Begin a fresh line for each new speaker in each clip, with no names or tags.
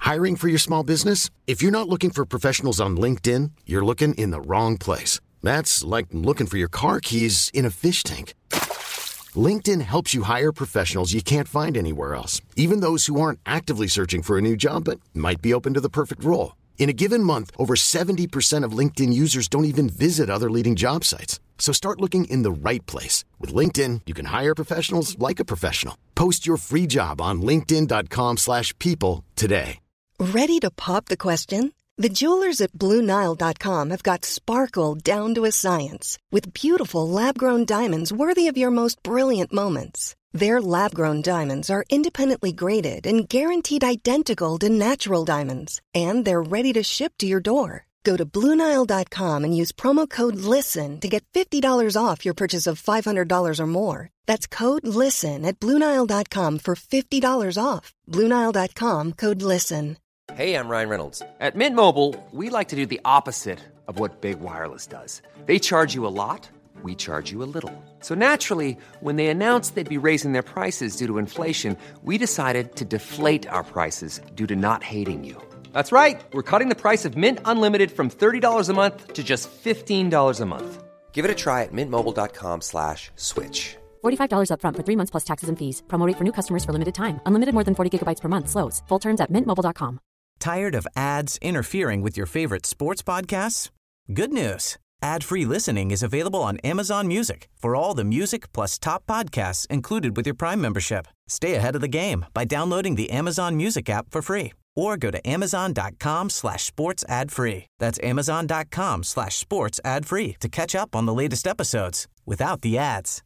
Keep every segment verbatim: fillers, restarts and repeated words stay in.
Hiring for your small business? If you're not looking for professionals on LinkedIn, you're looking in the wrong place. That's like looking for your car keys in a fish tank. LinkedIn helps you hire professionals you can't find anywhere else, even those who aren't actively searching for a new job but might be open to the perfect role. In a given month, over seventy percent of LinkedIn users don't even visit other leading job sites. So start looking in the right place. With LinkedIn, you can hire professionals like a professional. Post your free job on linkedin.com slash people today.
Ready to pop the question? The jewelers at Blue Nile dot com have got sparkle down to a science with beautiful lab-grown diamonds worthy of your most brilliant moments. Their lab-grown diamonds are independently graded and guaranteed identical to natural diamonds, and they're ready to ship to your door. Go to Blue Nile dot com and use promo code LISTEN to get fifty dollars off your purchase of five hundred dollars or more. That's code LISTEN at Blue Nile dot com for fifty dollars off. Blue Nile dot com, code LISTEN.
Hey, I'm Ryan Reynolds. At Mint Mobile, we like to do the opposite of what Big Wireless does. They charge you a lot, we charge you a little. So naturally, when they announced they'd be raising their prices due to inflation, we decided to deflate our prices due to not hating you. That's right. We're cutting the price of Mint Unlimited from thirty dollars a month to just fifteen dollars a month. Give it a try at mintmobile.com slash switch.
forty-five dollars up front for three months plus taxes and fees. Promo rate for new customers for limited time. Unlimited more than forty gigabytes per month. Slows full terms at mint mobile dot com.
Tired of ads interfering with your favorite sports podcasts? Good news. Ad-free listening is available on Amazon Music for all the music plus top podcasts included with your Prime membership. Stay ahead of the game by downloading the Amazon Music app for free or go to amazon.com slash sports ad free. That's amazon.com slash sports ad free to catch up on the latest episodes without the ads.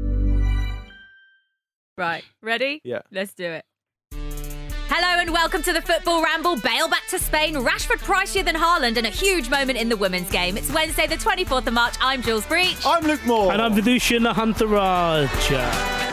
Right, ready?
Yeah.
Let's do it. Hello and welcome to the Football Ramble. Bale back to Spain, Rashford pricier than Haaland, and a huge moment in the women's game. It's Wednesday the twenty-fourth of March. I'm Jules Breach.
I'm Luke Moore.
And I'm Vidushan Hunter-Raja.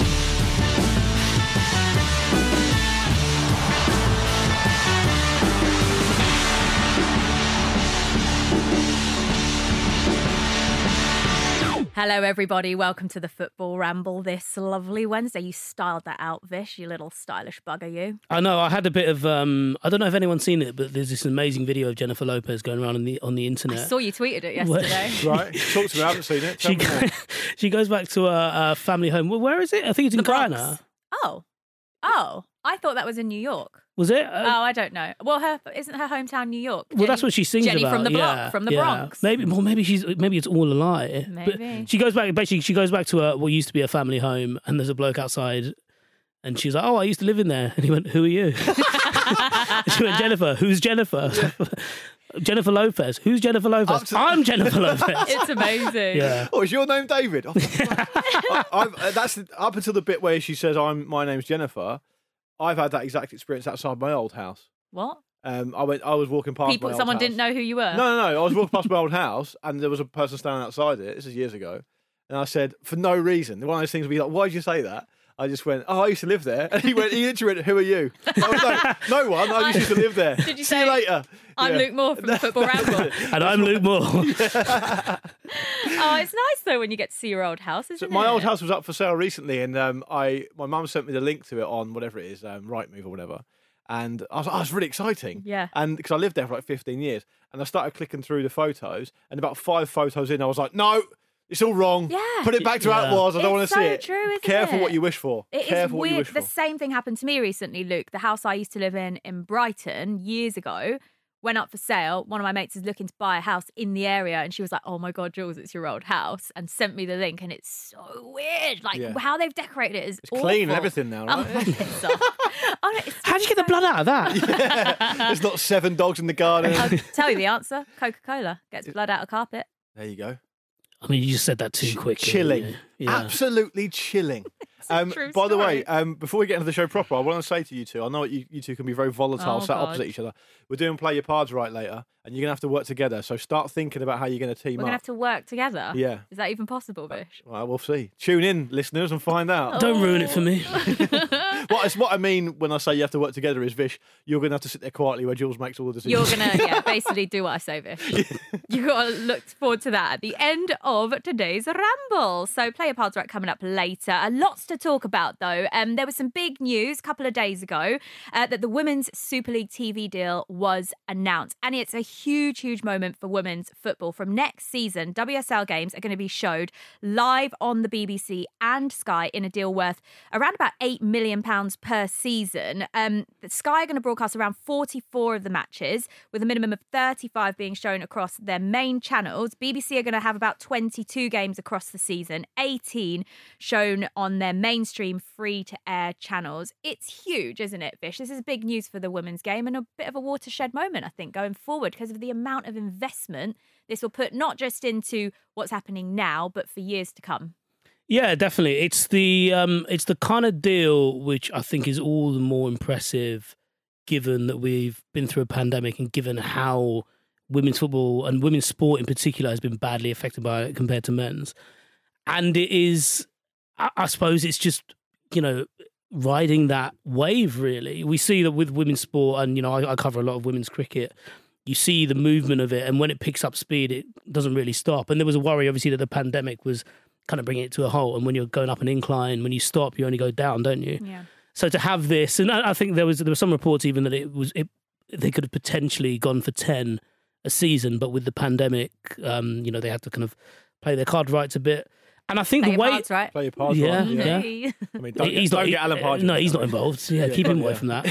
Hello, everybody. Welcome to the Football Ramble this lovely Wednesday. You styled that out, Vish, you little stylish bugger, you.
I know. I had a bit of, um, I don't know if anyone's seen it, but there's this amazing video of Jennifer Lopez going around on the on the internet.
I saw you tweeted it yesterday.
Right. Talk to me. I haven't seen it. Tell
She,
me more.
she goes back to a, a family home. Well, where is it? I think it's in
The Bronx.
Guyana.
Oh. Oh. I thought that was in New York.
Was it?
Oh,
Uh,
I don't know. Well, her isn't her hometown New York?
Well, that's what she sings
Jenny
about.
from the block,
yeah,
from the
yeah.
Bronx.
Maybe, well, maybe she's maybe it's all a lie.
Maybe.
But she goes back. Basically, she goes back to a, what used to be a family home, and there's a bloke outside, and she's like, "Oh, I used to live in there." And he went, "Who are you?" She went, "Jennifer. Who's Jennifer?" Jennifer Lopez. Who's Jennifer Lopez?
to-
I'm Jennifer Lopez.
It's amazing.
Yeah.
Oh, is your name David? Oh, I, I've, uh, that's up until the bit where she says, "I'm my name's Jennifer." I've had that exact experience outside my old house.
What?
Um, I went. I was walking past.
People,
my old
someone
house.
didn't know who you were?
No, no, no. I was walking past my old house, and there was a person standing outside it. This is years ago, and I said, for no reason, one of those things would be like, "Why did you say that?" I just went, "Oh, I used to live there," and he went. He literally went, "Who are you?" I was like, "No one. I just used to live there."
Did you
See
say,
you later?
I'm
Yeah.
Luke Moore from the Football Ramble?
And I'm Luke Moore.
Oh, it's nice though when you get to see your old house, isn't
So
it?
my old house was up for sale recently, and um, I my mum sent me the link to it on whatever it is, um, Rightmove or whatever. And I was like, oh, it's really exciting.
Yeah.
And because I lived there for like fifteen years, and I started clicking through the photos, and about five photos in, I was like, no, it's all wrong.
Yeah.
Put it back to how
Yeah.
it was. I don't want
It's
to see
so
it.
true, isn't
Careful
it?
what you wish for.
It is
Careful what you
weird.
wish
The
for.
same thing happened to me recently, Luke. The house I used to live in in Brighton years ago went up for sale. One of my mates is looking to buy a house in the area, and she was like, "Oh my god, Jules, it's your old house," and sent me the link. And it's so weird, like
Yeah.
how they've decorated it is
It's clean and
awful.
everything now,
Oh,
right?
piss off. Oh, no, it's
How'd you get the blood out of that?
There's not seven dogs in the garden.
I'll tell you the answer. Coca-Cola gets blood out of carpet.
There you go.
I mean, you just said that too quickly.
Chilling.
Yeah. Yeah.
Absolutely chilling.
a
Um,
true
by the way,
story.
um, before we get into the show proper, I want to say to you two, I know you, you two can be very volatile,
Oh,
sat
God.
opposite each other. We're doing Play Your Cards Right later, and you're going to have to work together. So start thinking about how you're going to team
We're going to
up.
have to work together.
Yeah.
Is that even possible, Bish?
Well, we'll see. Tune in, listeners, and find out.
Don't ruin it for me.
What, what, it's what I mean when I say you have to work together is, Vish, you're going to have to sit there quietly where Jules makes all the decisions.
You're going to, yeah, basically do what I say, Vish. You've got to look forward to that at the end of today's Ramble. So Player Pals Rec coming up later. Uh, lots to talk about, though. Um, there was some big news a couple of days ago uh, that the Women's Super League T V deal was announced. And it's a huge, huge moment for women's football. From next season, W S L games are going to be showed live on the B B C and Sky in a deal worth around about eight million pounds per season. Um, Sky are going to broadcast around forty-four of the matches, with a minimum of thirty-five being shown across their main channels. B B C are going to have about twenty-two games across the season, eighteen shown on their mainstream free-to-air channels. It's huge, isn't it, Vish? This is big news for the women's game and a bit of a watershed moment, I think, going forward because of the amount of investment this will put not just into what's happening now, but for years to come.
Yeah, definitely. It's the um, it's the kind of deal which I think is all the more impressive, given that we've been through a pandemic and given how women's football and women's sport in particular has been badly affected by it compared to men's. And it is, I, I suppose, it's just, you know, riding that wave. Really, we see that with women's sport, and you know, I, I cover a lot of women's cricket. You see the movement of it, and when it picks up speed, it doesn't really stop. And there was a worry, obviously, that the pandemic was kind of bringing it to a halt. And when you're going up an incline, when you stop, you only go down, don't you?
Yeah.
So to have this, and I, I think there was there were some reports even that it was it they could have potentially gone for ten a season, but with the pandemic, um, you know, they had to kind of play their card rights a bit. And I think
Play
the way,
your cards, right?
Play your parts
yeah,
right.
yeah.
Yeah.
I mean, don't,
he's
get,
not,
don't get Alan Partridge.
No, he's not involved. Yeah, keep him away
yeah.
from that.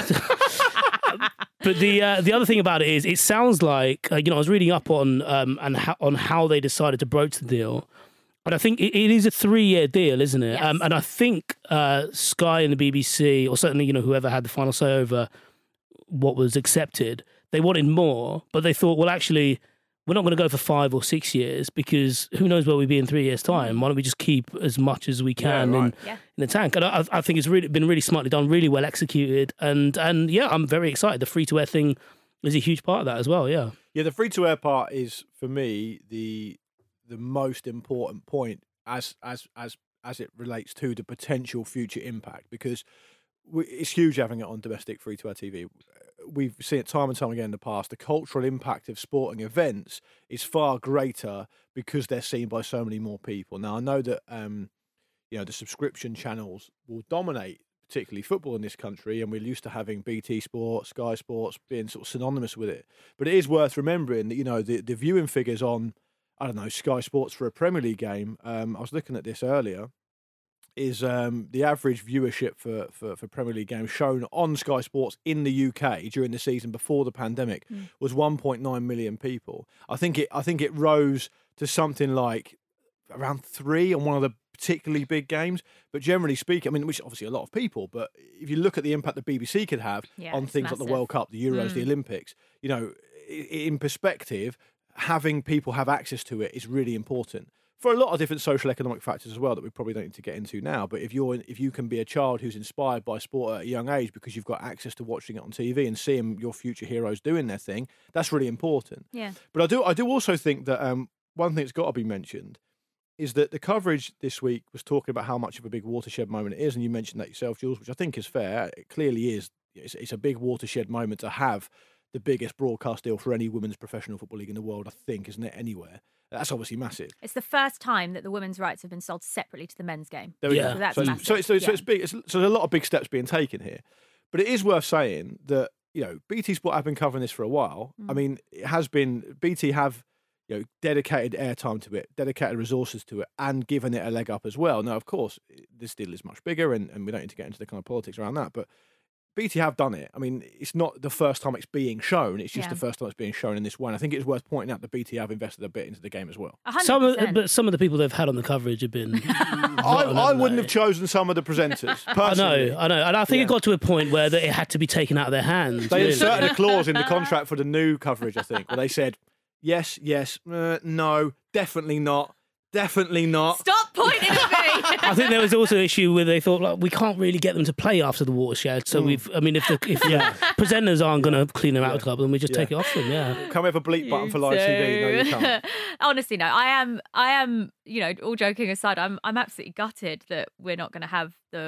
But the uh, the other thing about it is, it sounds like uh, you know I was reading up on um and how, on how they decided to broach the deal, and I think it, it is a three year deal, isn't it?
Yes.
Um, and I think uh, Sky and the B B C, or certainly you know whoever had the final say over what was accepted, they wanted more, but they thought, well, actually, we're not going to go for five or six years because who knows where we'll be in three years' time. Why don't we just keep as much as we can
Yeah, right.
in,
Yeah.
in the tank? And I, I think it's really been really smartly done, really well executed, and and yeah, I'm very excited. The free to air thing is a huge part of that as well. Yeah,
Yeah, the free to air part is for me the the most important point as as as as it relates to the potential future impact, because we, it's huge having it on domestic free to air T V. We've seen it time and time again in the past. The cultural impact of sporting events is far greater because they're seen by so many more people. Now, I know that um, you know the subscription channels will dominate, particularly football in this country, and we're used to having B T Sport, Sky Sports being sort of synonymous with it. But it is worth remembering that you know the, the viewing figures on, I don't know, Sky Sports for a Premier League game. Um, I was looking at this earlier. Is um, the average viewership for, for, for Premier League games shown on Sky Sports in the U K during the season before the pandemic mm. was one point nine million people. I think it I think it rose to something like around three on one of the particularly big games. But generally speaking, I mean, which obviously a lot of people, but if you look at the impact the B B C could have
yeah,
on things
massive.
like the World Cup, the Euros, mm. the Olympics, you know, in perspective, having people have access to it is really important. For a lot of different social economic factors as well that we probably don't need to get into now. But if you're if you can be a child who's inspired by sport at a young age because you've got access to watching it on T V and seeing your future heroes doing their thing, that's really important.
Yeah.
But I do I do also think that um, one thing that's got to be mentioned is that the coverage this week was talking about how much of a big watershed moment it is, and you mentioned that yourself, Jules, which I think is fair. It clearly is. It's, it's a big watershed moment to have the biggest broadcast deal for any women's professional football league in the world, I think, isn't it, anywhere? That's obviously massive.
It's the first time that the women's rights have been sold separately to the men's game.
There we
Yeah.
go.
So that's
so,
massive.
so, it's, so, it's,
Yeah.
so it's big. It's, so there's a lot of big steps being taken here. But it is worth saying that, you know, B T Sport have been covering this for a while.
Mm.
I mean, it has been, B T have, you know, dedicated airtime to it, dedicated resources to it, and given it a leg up as well. Now, of course, this deal is much bigger, and, and we don't need to get into the kind of politics around that, but B T have done it. I mean, it's not the first time it's being shown. It's just
Yeah.
the first time it's being shown in this way. And I think it's worth pointing out that B T have invested a bit into the game as well.
one hundred
some of,
percent.
but some of the people they've had on the coverage have been.
I, I wouldn't have chosen some of the presenters.
I
Personally.
know, I know, and I think
Yeah.
it got to a point where that it had to be taken out of their hands.
They
really.
inserted a clause in the contract for the new coverage, I think, where they said, yes, yes, uh, no, definitely not, definitely not.
Stop pointing at me.
I think there was also an issue where they thought, like, we can't really get them to play after the watershed. So we've, I mean, if the if
Yeah.
the presenters aren't going to clean them out
Yeah.
of the club, then we just
Yeah.
take it off them. Yeah.
Can we have a bleep button for live T V? No, you can't.
Honestly, no. I am. I am. You know, all joking aside, I'm. I'm absolutely gutted that we're not going to have the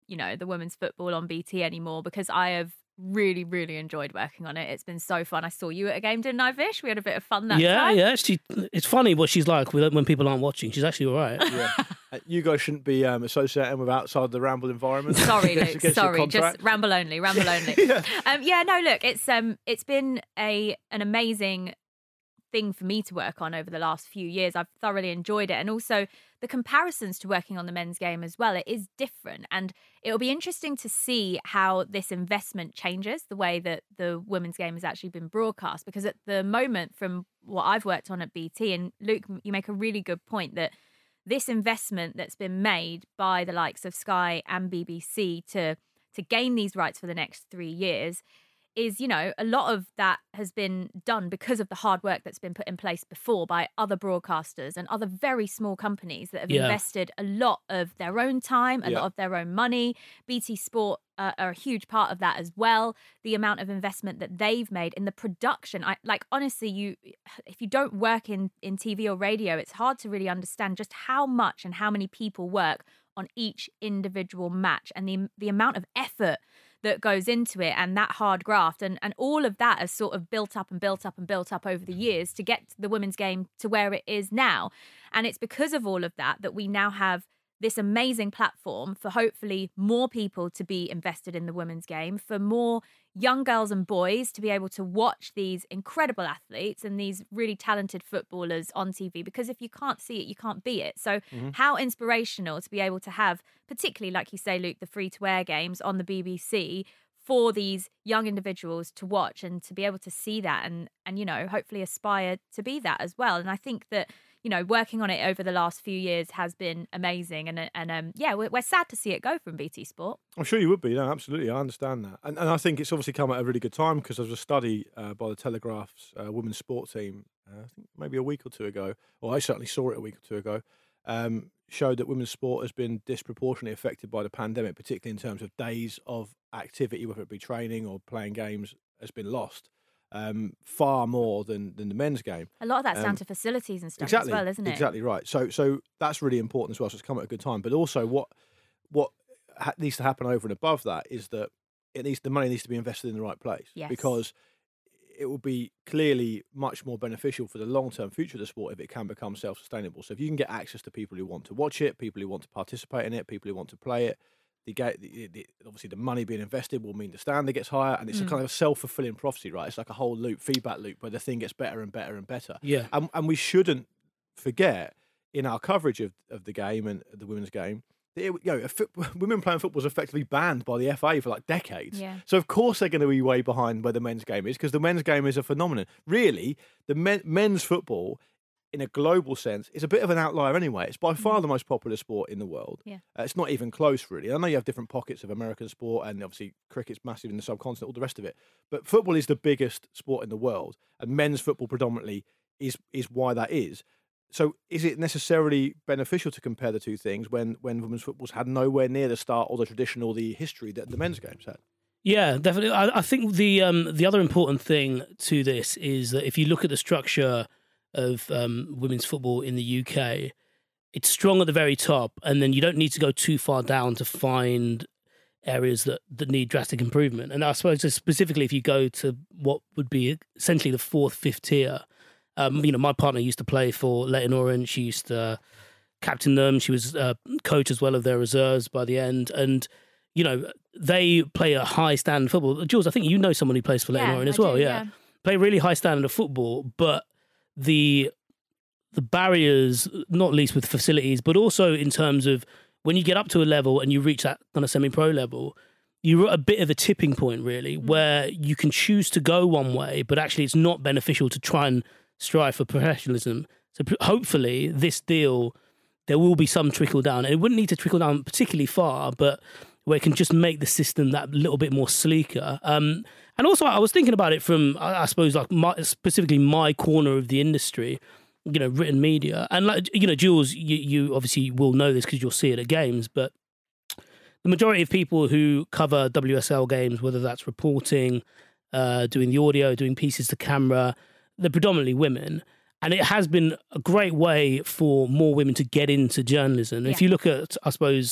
you know, the women's football on B T anymore, because I have really, really enjoyed working on it. It's been so fun. I saw you at a game, didn't I, Vish? We had a bit of fun that
yeah,
time.
Yeah, yeah. She, it's funny what she's like when people aren't watching. She's actually all right.
Yeah. Uh, you guys shouldn't be um, associating with outside the Ramble environment.
Sorry, Luke. Sorry, just Ramble only. Ramble only. yeah. Um, yeah. No, look, it's um, it's been a an amazing thing for me to work on over the last few years. I've thoroughly enjoyed it, and also the comparisons to working on the men's game as well. It is different, and it'll be interesting to see how this investment changes the way that the women's game has actually been broadcast. Because at the moment, from what I've worked on at B T, and Luke, you make a really good point that this investment that's been made by the likes of Sky and B B C to to gain these rights for the next three years is, you know, a lot of that has been done because of the hard work that's been put in place before by other broadcasters and other very small companies that have
yeah.
invested a lot of their own time, a
yeah.
lot of their own money. B T Sport uh, are a huge part of that as well. The amount of investment that they've made in the production. I like, honestly, you, if you don't work in, in T V or radio, it's hard to really understand just how much and how many people work on each individual match, and the the amount of effort that goes into it, and that hard graft, and, and all of that has sort of built up and built up and built up over the years to get the women's game to where it is now. And it's because of all of that that we now have this amazing platform for hopefully more people to be invested in the women's game, for more young girls and boys to be able to watch these incredible athletes and these really talented footballers on T V. Because if you can't see it, you can't be it. So mm-hmm. how inspirational to be able to have, particularly like you say, Luke, the free-to-air games on the B B C for these young individuals to watch and to be able to see that and, and, you know, hopefully aspire to be that as well. And I think that, you know, working on it over the last few years has been amazing. And, and um, yeah, we're, we're sad to see it go from B T Sport.
I'm sure you would be. No, absolutely. I understand that. And, and I think it's obviously come at a really good time, because there was a study uh, by the Telegraph's uh, women's sport team, uh, I think maybe a week or two ago, or I certainly saw it a week or two ago, um, showed that women's sport has been disproportionately affected by the pandemic, particularly in terms of days of activity, whether it be training or playing games, has been lost. Um, far more than, than the men's game.
A lot of that's
um,
down to facilities and stuff
exactly,
as well, isn't it?
Exactly right. So so that's really important as well. So it's come at a good time. But also what what ha- needs to happen over and above that is that it needs the money needs to be invested in the right place.
Yes.
Because it will be clearly much more beneficial for the long-term future of the sport if it can become self-sustainable. So if you can get access to people who want to watch it, people who want to participate in it, people who want to play it, The, the, the obviously the money being invested will mean the standard gets higher, and it's mm. a kind of a self-fulfilling prophecy, right? It's like a whole loop, feedback loop, where the thing gets better and better and better.
Yeah,
and, and we shouldn't forget in our coverage of, of the game and the women's game, that it, you know, a foot, women playing football was effectively banned by the F A for like decades.
Yeah.
So of course they're going to be way behind where the men's game is, because the men's game is a phenomenon. Really, the men, men's football, in a global sense, is a bit of an outlier anyway. It's by far the most popular sport in the world.
Yeah.
Uh, it's not even close, really. I know you have different pockets of American sport, and obviously cricket's massive in the subcontinent, all the rest of it. But football is the biggest sport in the world, and men's football predominantly is is why that is. So is it necessarily beneficial to compare the two things when, when women's football's had nowhere near the start or the tradition or the history that the men's game's had?
Yeah, definitely. I, I think the um, the other important thing to this is that if you look at the structure of um, women's football in the U K, it's strong at the very top, and then you don't need to go too far down to find areas that, that need drastic improvement. And I suppose specifically if you go to what would be essentially the fourth, fifth tier, um, you know, my partner used to play for Leyton Orient. She used to uh, captain them. She was uh, coach as well of their reserves by the end. And, you know, they play a high standard football. Jules, I think you know someone who plays for Leyton
yeah,
Orient as
I
well.
do,
yeah.
yeah.
Play really high standard of football, but the the barriers, not least with facilities, but also in terms of when you get up to a level and you reach that kind of semi-pro level, you're at a bit of a tipping point, really, mm. where you can choose to go one way, but actually it's not beneficial to try and strive for professionalism. So hopefully this deal, there will be some trickle down. And it wouldn't need to trickle down particularly far, but where it can just make the system that little bit more sleeker. Um, and also, I was thinking about it from, I, I suppose, like my, specifically my corner of the industry, you know, written media. And, like, you know, Jules, you, you obviously will know this because you'll see it at games, but the majority of people who cover W S L games, whether that's reporting, uh, doing the audio, doing pieces to camera, they're predominantly women. And it has been a great way for more women to get into journalism. Yeah. If you look at, I suppose,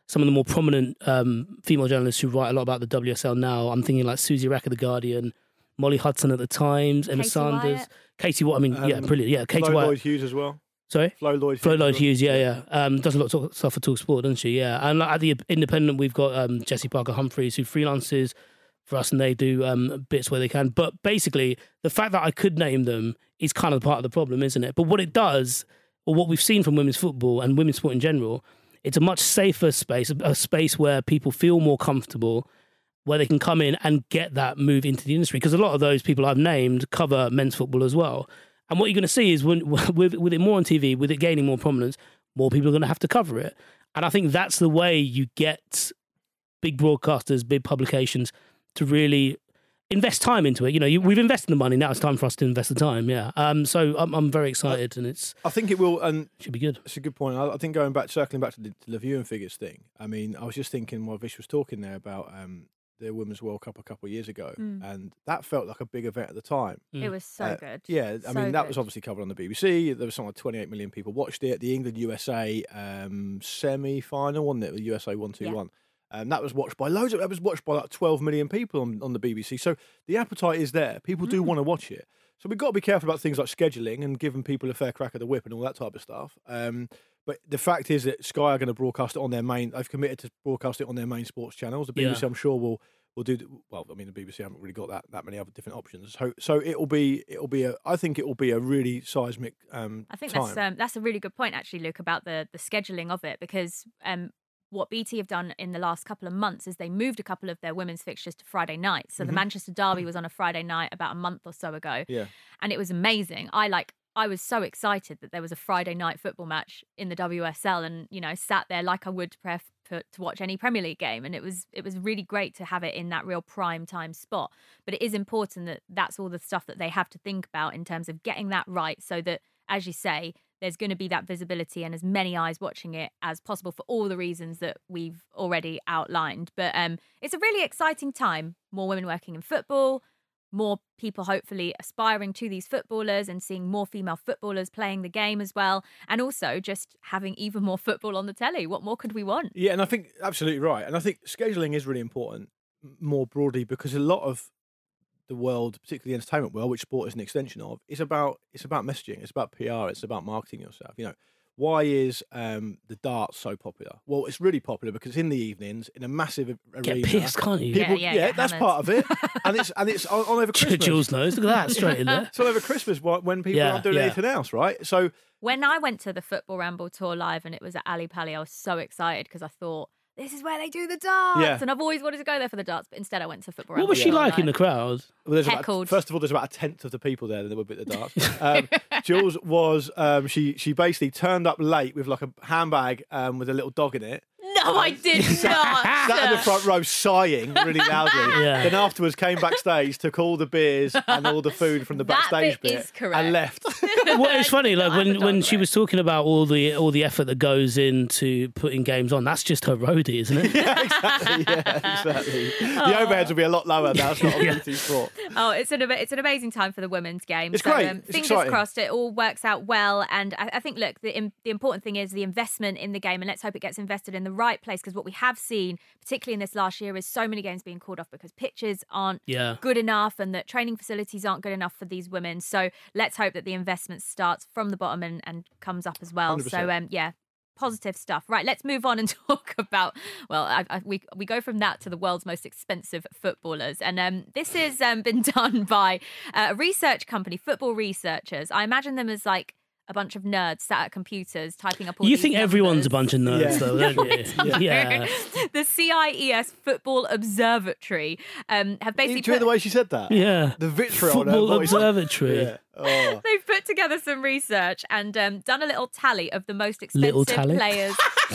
some of the more prominent um, female journalists who write a lot about the W S L now. I'm thinking like Susie Rack of The Guardian, Molly Hudson at The Times, Emma
Katie
Sanders,
Wyatt.
Katie Wyatt. I mean, yeah,
Um,
brilliant. Yeah, Katie
Flo
Wyatt.
Lloyd Hughes as well.
Sorry?
Flo Lloyd
Flo
Hughes.
Lloyd
as well.
Hughes, yeah, yeah. Um, does a lot of stuff for Talk Sport, doesn't she? Yeah. And like, at the Independent, we've got um, Jessie Parker Humphreys, who freelances for us, and they do um, bits where they can. But basically, the fact that I could name them is kind of part of the problem, isn't it? But what it does, or what we've seen from women's football and women's sport in general, it's a much safer space, a space where people feel more comfortable, where they can come in and get that move into the industry. Because a lot of those people I've named cover men's football as well. And what you're going to see is when, with, with it more on T V, with it gaining more prominence, more people are going to have to cover it. And I think that's the way you get big broadcasters, big publications to really invest time into it. You know, you, we've invested the money. Now it's time for us to invest the time. Yeah. Um. So I'm I'm very excited, and it's
I think it will, and
should be good.
it's a good point. I, I think going back, circling back to the, to the viewing figures thing. I mean, I was just thinking while Vish was talking there about um, the Women's World Cup a couple of years ago,
Mm.
and that felt like a big event at the time.
It was so
Uh,
good.
Yeah, I
So
mean, that was
good.
obviously covered on the B B C. There was something like twenty-eight million people watched it. The England U S A um, semi final, wasn't it? The U S A one two one. And that was watched by loads of, that was watched by like twelve million people on, on the B B C. So the appetite is there. People do
Mm.
want to watch it. So we've got to be careful about things like scheduling and giving people a fair crack at the whip and all that type of stuff. Um, but the fact is that Sky are going to broadcast it on their main, they've committed to broadcast it on their main sports channels. The B B C,
Yeah.
I'm sure, will will do, well, I mean, the B B C haven't really got that, that many other different options. So so it'll be, it'll be a, I think it will be a really seismic um,
I think
time.
that's um, that's a really good point, actually, Luke, about the the scheduling of it, because um, what B T have done in the last couple of months is they moved a couple of their women's fixtures to Friday nights. So the
Mhm.
Manchester Derby was on a Friday night about a month or so ago,
Yeah.
and it was amazing. I like. I was so excited that there was a Friday night football match in the W S L, and you know, sat there like I would pref to watch any Premier League game, and it was it was really great to have it in that real prime time spot. But it is important that that's all the stuff that they have to think about in terms of getting that right, so that, as you say, there's going to be that visibility and as many eyes watching it as possible for all the reasons that we've already outlined. But um, it's a really exciting time. More women working in football, more people hopefully aspiring to these footballers and seeing more female footballers playing the game as well. And also just having even more football on the telly. What more could we want?
Yeah, and I think absolutely right. And I think scheduling is really important m- more broadly because a lot of the world, particularly the entertainment world, which sport is an extension of, is about it's about messaging, it's about P R, it's about marketing yourself. You know, why is um, the darts so popular? Well, it's really popular because it's in the evenings in a massive a-
Get
arena.
pissed, can't you?
People,
Yeah, yeah, get
that's
hammered.
part of it, and it's and it's on, on over Christmas.
Jules knows. Look at that, straight in there.
It's on over Christmas wh- when people
Yeah,
aren't doing
yeah.
anything else, right? So
When I went to the Football Ramble tour live and it was at Ali Pali, I was so excited because I thought, this is where they do the darts.
Yeah.
And I've always wanted to go there for the darts, but instead I went to Football
What
Ramble.
was she
tour
like in the
live.
crowd?
Well, there's about,
Heckled.
first of all, there's about a tenth of the people there that would be at the darts. Um, Jules was um, she she basically turned up late with like a handbag um, with a little dog in it.
No, I did not.
Sat in the front row sighing really loudly.
Yeah.
Then afterwards came backstage, took all the beers and all the food from the
That
backstage
bit
bit,
is correct.
and left.
Well, it's funny, like
I have a
when, when
dog
she
there.
was talking about all the all the effort that goes into putting games on. That's just her roadie, isn't it?
yeah, exactly. Yeah, exactly. The overheads will be a lot lower now. It's not a beauty sport.
Oh, it's an ama- it's an amazing time for the women's game.
It's
so,
great.
Um,
It's
fingers
exciting.
crossed it all works out well. And I, I think, look, the im- the important thing is the investment in the game, and let's hope it gets invested in the right place. Because what we have seen, particularly in this last year, is so many games being called off because pitches aren't
Yeah.
good enough and that training facilities aren't good enough for these women. So let's hope that the investment starts from the bottom and, and comes up as well.
one hundred percent.
So um, yeah. Positive stuff. Right, let's move on and talk about. Well, I, I, we we go from that to the world's most expensive footballers, and um, this has um, been done by uh, a research company, Football Researchers. I imagine them as like a bunch of nerds sat at computers typing up all.
You
these
think everyone's a
numbers.
bunch of nerds,
Yeah.
though, don't you? Yeah.
The C I E S Football Observatory um, have
Do
basically
you hear
put,
the way she said that?
Yeah.
The vitriol in her
Football
voice.
Observatory.
Yeah. Oh.
they've put together some research and um, done a little tally of the most
Little
expensive
tally?
players.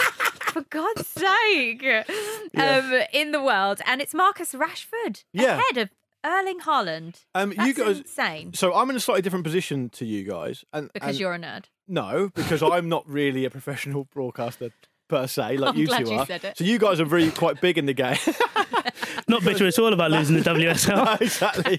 For God's sake, um, in the world, and it's Marcus Rashford
Yeah.
ahead of Erling Haaland.
Um,
That's
you guys,
insane.
so I'm in a slightly different position to you guys, and
Because
and-
you're a nerd.
no, because I'm not really a professional broadcaster per se, like
I'm
you
glad
two
you
are.
said it.
So you guys are really quite big in the game.
Not bitter at all about losing the W S L.
exactly.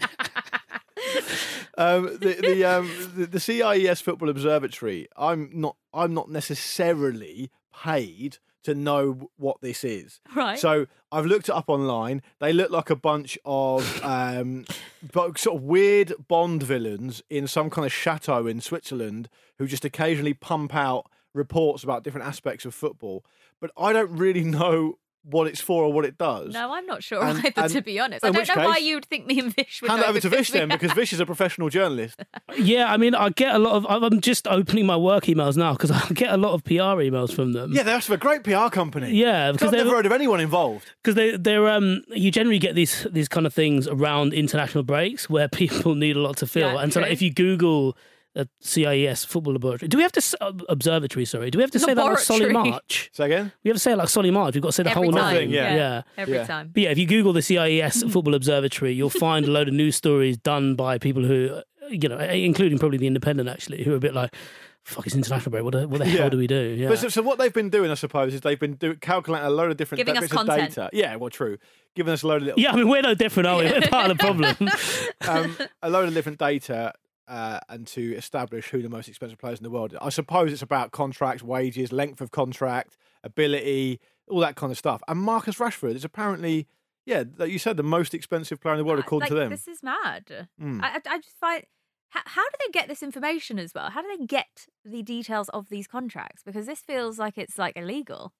um, the the, um, the the C I E S Football Observatory. I'm not. I'm not necessarily paid to know what this is.
Right.
So I've looked it up online. They look like a bunch of um, but sort of weird Bond villains in some kind of chateau in Switzerland who just occasionally pump out reports about different aspects of football. But I don't really know what it's for or what it does.
No, I'm not sure
And-
either,
and-
to be honest. I
in
don't
which
know why
case,
you'd think me and Vish would
Hand
know
it over to
because
Vish
we-
then, because Vish is a professional journalist.
Yeah, I mean, I get a lot of. I'm just opening my work emails now because I get a lot of P R emails from them.
Yeah, that's a great P R company.
Yeah, because
I've
they're
never heard of anyone involved.
because they they're um you generally get these these kind of things around international breaks where people need a lot to fill,
Yeah,
and so like,
true.
if you Google a C I E S football laboratory, do we have to s- uh, observatory? Sorry, do we have to say that like Solly
Laboratory.
March?
Say again?
We have to say it like Solly March. We've got to say the
Every
whole
time.
name.
yeah.
yeah.
Every
Yeah.
time.
But yeah, if you Google the C I E S Football Observatory, you'll find a load of news stories done by people who, you know, including probably the Independent actually, who are a bit like, "Fuck, it's international break. What the, what the
Yeah.
hell do we do?" Yeah.
But so, so what they've been doing, I suppose, is they've been do, calculating a load of different
Giving us
bits of
content.
data. Yeah, well, true. Giving us a load of little,
yeah, I mean, we're no different, are we? We're part of the problem.
um, a load of different data, uh, and to establish who the most expensive players in the world are. I suppose it's about contracts, wages, length of contract, ability, all that kind of stuff. And Marcus Rashford is apparently, yeah, like you said, the most expensive player in the world according
like,
to them.
This is mad.
Mm.
I, I, I just find. How, how do they get this information as well? How do they get the details of these contracts? Because this feels like it's like illegal.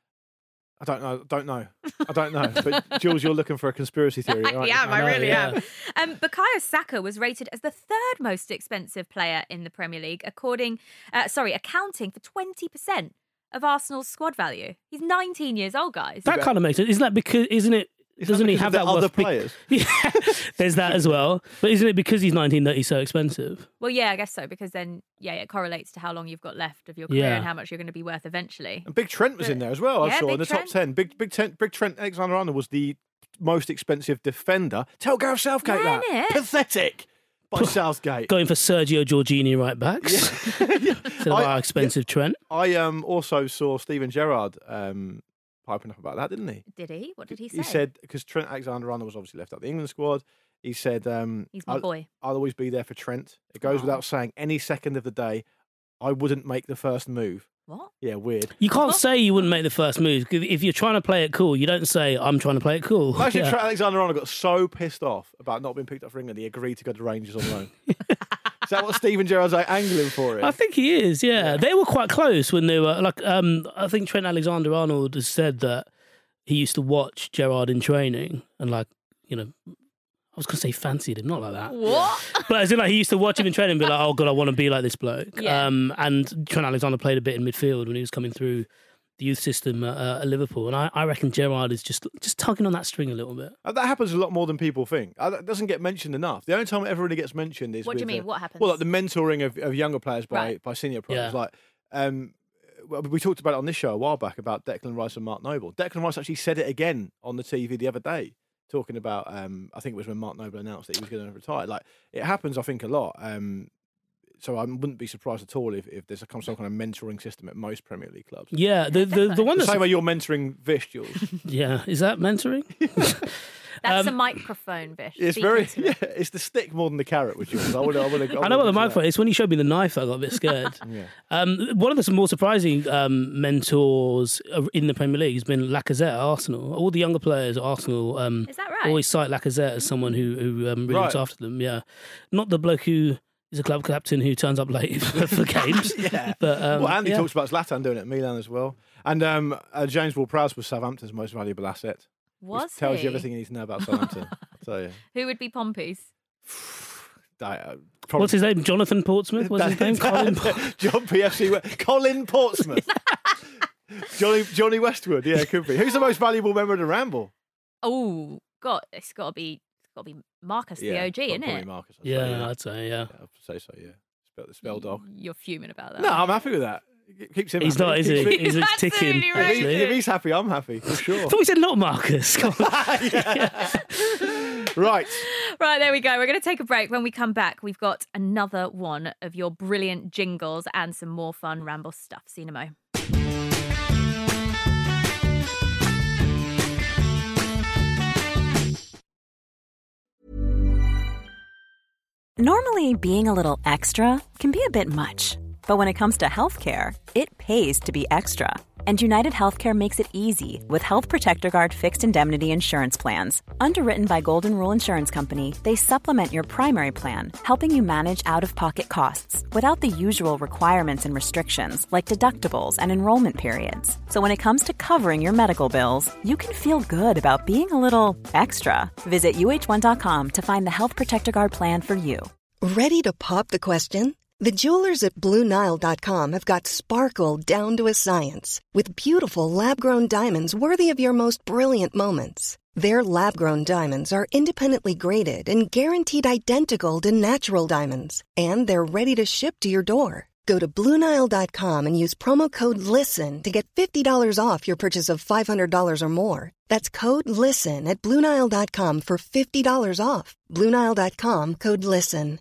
I don't know. Don't know. I don't know. But Jules, you're looking for a conspiracy theory,
I
right?
am, I,
know,
really
yeah.
am. Um, Bukayo Saka was rated as the third most expensive player in the Premier League, according, uh, sorry, accounting for twenty percent of Arsenal's squad value. He's nineteen years old, guys.
That kind of makes sense. Isn't that because? Isn't it?
It's
Doesn't
not
he
because
have
of
that
the other
worth bec-
players?
Yeah, there's that as well. But isn't it because he's nineteen that he's so expensive?
Well, yeah, I guess so, because then, yeah, it correlates to how long you've got left of your career
Yeah.
and how much you're going to be worth eventually.
And Big Trent was in there as well. I
Yeah,
saw in
Big
the
Trent.
top ten. Big Big Trent, Big Trent Alexander-Arnold was the most expensive defender. Tell Gareth Southgate
Yeah,
that.
innit?
Pathetic by Southgate.
Going for Sergio Giorgini right backs instead of
I-
our expensive Trent.
I um also saw Steven Gerrard um piping up about that, didn't he?
Did he? What did he say?
He said because Trent Alexander-Arnold was obviously left out of the England squad. He said, um,
He's my
I'll,
boy.
I'll always be there for Trent. It goes
Aw.
without saying. Any second of the day, I wouldn't make the first move.
What?
Yeah, weird.
You can't
What?
say you wouldn't make the first move. 'Cause if you're trying to play it cool, you don't say, "I'm trying to play it cool."
Imagine
Yeah.
Trent Alexander-Arnold got so pissed off about not being picked up for England, he agreed to go to Rangers on loan. Is that what Steven Gerrard's like angling for? It?
I think he is, yeah. They were quite close when they were like. Um, I think Trent Alexander-Arnold has said that he used to watch Gerrard in training and like, you know, I was gonna say fancied him, not like that.
What?
But as in, like, he used to watch him in training and be like, "Oh God, I want to be like this bloke."
Yeah.
Um, and Trent Alexander played a bit in midfield when he was coming through the youth system at, uh, at Liverpool, and I, I reckon Gerrard is just just tugging on that string a little bit.
Uh, That happens a lot more than people think. Uh, That doesn't get mentioned enough. The only time it ever really gets mentioned is
What do you
with,
mean?
uh,
What happens?
Well, like the mentoring of, of younger players by,
Right.
by senior players.
Yeah.
Like, um, well, we talked about it on this show a while back about Declan Rice and Mark Noble. Declan Rice actually said it again on the T V the other day, talking about. Um, I think it was when Mark Noble announced that he was going to retire. Like, it happens, I think, a lot. Um, so I wouldn't be surprised at all if, if there's a, some kind of mentoring system at most Premier League clubs.
Yeah, the the, the one
The
that's
same way you're mentoring Vish, Jules.
yeah, is that mentoring?
That's
Um,
a microphone, Vish.
It's
Speak
very
into
yeah.
it.
It's the stick more than the carrot with Jules. I would. I, would,
I know what the microphone is. When you showed me the knife, I got a bit scared.
Yeah.
Um, one of the more surprising um, mentors in the Premier League has been Lacazette at Arsenal. All the younger players at Arsenal um,
Is that right?
always cite Lacazette as someone who, who um, really looks
Right.
after them. Yeah, not the bloke who is a club captain who turns up late for, for games.
Yeah.
But um,
Well, Andy
yeah.
talks about Zlatan doing it at Milan as well. And um, uh, James Ward-Prowse was Southampton's most valuable asset.
Was
which tells
he?
you everything you need to know about Southampton. So, yeah.
Who would be Pompey's?
Di- uh, probably-
What's his name? Jonathan Portsmouth? What's his name? Colin.
John P F C. We- Colin Portsmouth. Johnny Johnny Westwood. Yeah, it could be. Who's the most valuable member of the Ramble?
Oh, God, it's got to be, it's got to be Marcus, the O G, isn't
probably
it?
Marcus. I'd say,
Yeah,
yeah.
I'd say yeah.
Yeah, I'd say so. Yeah, spell the spell dog.
You're fuming about that.
No, I'm happy with that. It keeps him.
He's
happy.
not, is
Keeps
he?
me-
He's
Absolutely
ticking.
right.
If, he-
Actually.
if he's happy, I'm happy for sure.
I thought we said not Marcus. Come on.
Right.
Right, there we go. We're going to take a break. When we come back, we've got another one of your brilliant jingles and some more fun Ramble stuff. See you in a mo.
Normally, being a little extra can be a bit much, but when it comes to healthcare, it pays to be extra. And United Healthcare makes it easy with Health Protector Guard fixed indemnity insurance plans. Underwritten by Golden Rule Insurance Company, they supplement your primary plan, helping you manage out-of-pocket costs without the usual requirements and restrictions like deductibles and enrollment periods. So when it comes to covering your medical bills, you can feel good about being a little extra. Visit U H one dot com to find the Health Protector Guard plan for you.
Ready to pop the question? The jewelers at Blue Nile dot com have got sparkle down to a science with beautiful lab-grown diamonds worthy of your most brilliant moments. Their lab-grown diamonds are independently graded and guaranteed identical to natural diamonds, and they're ready to ship to your door. Go to Blue Nile dot com and use promo code LISTEN to get fifty dollars off your purchase of five hundred dollars or more. That's code LISTEN at Blue Nile dot com for fifty dollars off. Blue Nile dot com, code LISTEN.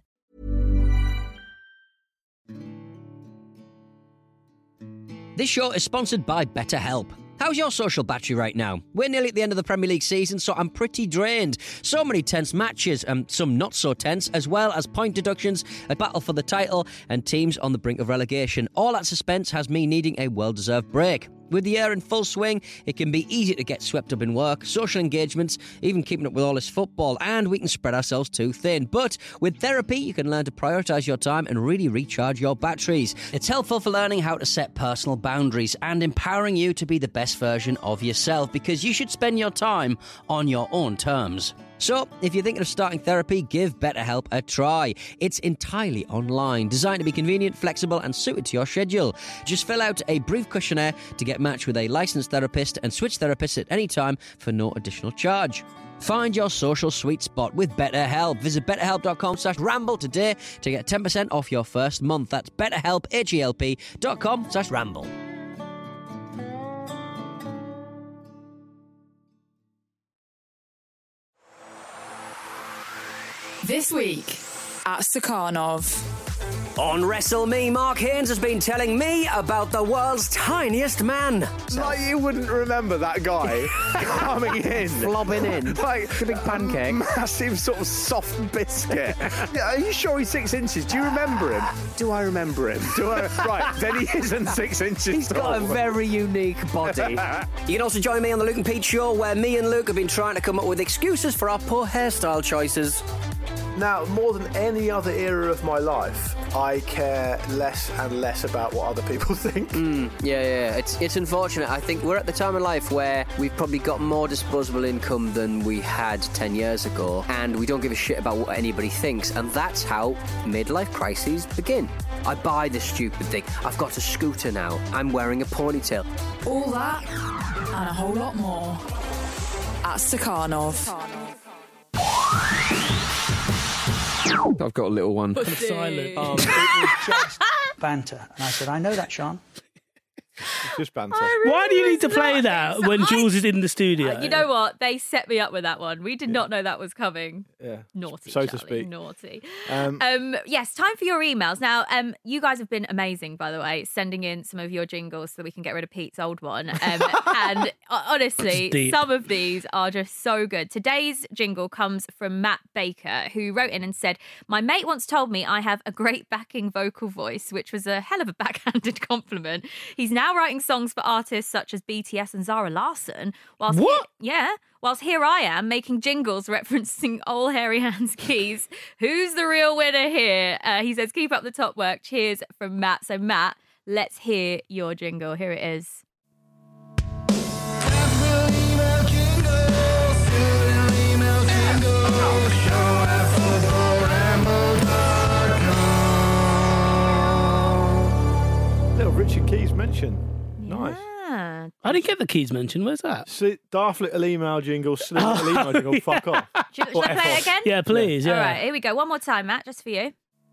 This show is sponsored by BetterHelp. How's your social battery right now? We're nearly at the end of the Premier League season, so I'm pretty drained. So many tense matches, and some not so tense, as well as point deductions, a battle for the title, and teams on the brink of relegation. All that suspense has me needing a well-deserved break. With the year in full swing, it can be easy to get swept up in work, social engagements, even keeping up with all this football, and we can spread ourselves too thin. But with therapy, you can learn to prioritise your time and really recharge your batteries. It's helpful for learning how to set personal boundaries and empowering you to be the best version of yourself, because you should spend your time on your own terms. So, if you're thinking of starting therapy, give BetterHelp a try. It's entirely online, designed to be convenient, flexible, and suited to your schedule. Just fill out a brief questionnaire to get matched with a licensed therapist and switch therapists at any time for no additional charge. Find your social sweet spot with BetterHelp. Visit betterhelp.com slash ramble today to get ten percent off your first month. That's betterhelp, H-E-L-P dot com slash ramble.
This week at Stakhanov.
On Wrestle Me, Mark Haynes has been telling me about the world's tiniest man.
Like you wouldn't remember that guy coming in.
Flobbing in.
Like
a big pancake.
Massive sort of soft biscuit. Yeah, are you sure he's six inches? Do you remember him? Do I remember him? Do I? Right, then he isn't six inches
He's
tall.
got a very unique body. You can also join me on the Luke and Pete Show, where me and Luke have been trying to come up with excuses for our poor hairstyle choices.
Now, more than any other era of my life, I care less and less about what other people think.
Mm, yeah, yeah, it's it's unfortunate. I think we're at the time of life where we've probably got more disposable income than we had ten years ago, and we don't give a shit about what anybody thinks, and that's how midlife crises begin. I buy this stupid thing. I've got a scooter now. I'm wearing a ponytail.
All that and a whole lot more at Stakhanov.
I've got a little one.
Silent.
Um, it was just banter. And I said, I know that, Sean.
It's just banter.
Why do you need to play that when Jules is in the studio?
Uh, you know what? They set me up with that one. We did not know that was coming.
Yeah.
Naughty,
so
Charlie,
to speak.
Naughty.
Um,
Um, yes, time for your emails. Now, um, you guys have been amazing, by the way, sending in some of your jingles so that we can get rid of Pete's old one. Um, and uh, honestly,
deep.
some of these are just so good. Today's jingle comes from Matt Baker, who wrote in and said, "My mate once told me I have a great backing vocal voice," which was a hell of a backhanded compliment. He's now writing songs for artists such as B T S and Zara Larsson. Whilst
What?
He, yeah. Whilst here I am making jingles referencing Old Hairy Hands Keys. Who's the real winner here? Uh, he says, keep up the top work. Cheers from Matt. So, Matt, let's hear your jingle. Here it is.
Little Richard Keys mention. Nice.
Yeah.
I didn't get the Keys mentioned. Where's that?
See, daft little email jingle, slim little email jingle, fuck off.
Should, should I play it again?
Yeah, please. Yeah.
All right, here we go. One more time, Matt, just for you.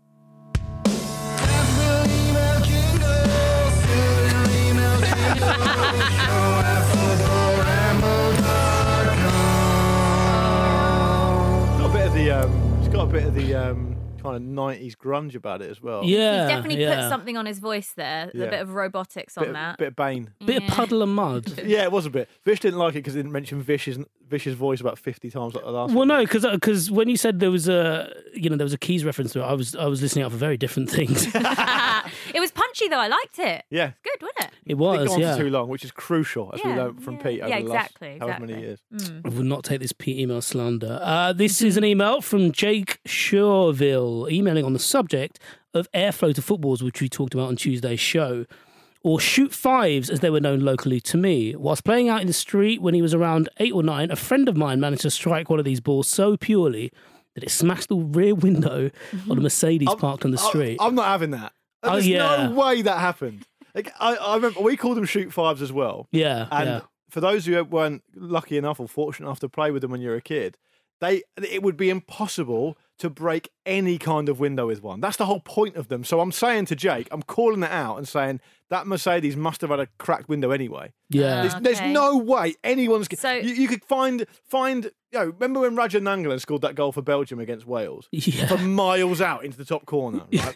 Got a bit of the, um, it's got a bit of the um, kind of nineties grunge about it as well.
Yeah.
He's definitely
yeah.
put something on his voice there.
Yeah.
A bit of robotics
Bit
on
of,
that.
bit of Bane.
Bit of puddle and mud.
Yeah, it was a bit. Vish didn't like it because it didn't mention Vish's Vish's voice about fifty times like the last
Well,
one.
no, because because when you said there was a you know there was a Keys reference to it, I was I was listening out for very different things.
It was punchy though. I liked it.
Yeah.
It's good, wasn't it?
It
It
was,
gone
yeah.
for too long, which is crucial, as we
Yeah,
learned from
yeah.
Pete over
Yeah,
the
exactly,
last however many
exactly.
years.
I will not take this Pete email slander. Uh, this is an email from Jake Shurville, emailing on the subject of airflow to footballs, which we talked about on Tuesday's show, or shoot fives, as they were known locally to me. Whilst playing out in the street when he was around eight or nine, a friend of mine managed to strike one of these balls so purely that it smashed the rear window on a Mercedes parked on the street.
I'm not having that.
Oh,
There's
yeah.
no way that happened. Like, I, I remember we called them shoot fives as well.
Yeah,
And
yeah.
for those who weren't lucky enough or fortunate enough to play with them when you were a kid, they it would be impossible to break any kind of window with one. That's the whole point of them. So I'm saying to Jake, I'm calling it out and saying that Mercedes must have had a cracked window anyway.
Yeah.
There's, there's
okay.
no way anyone's.
So-
you, you could find find. You know, remember when Raja Nangalan scored that goal for Belgium against Wales?
Yeah.
For miles out into the top corner, right?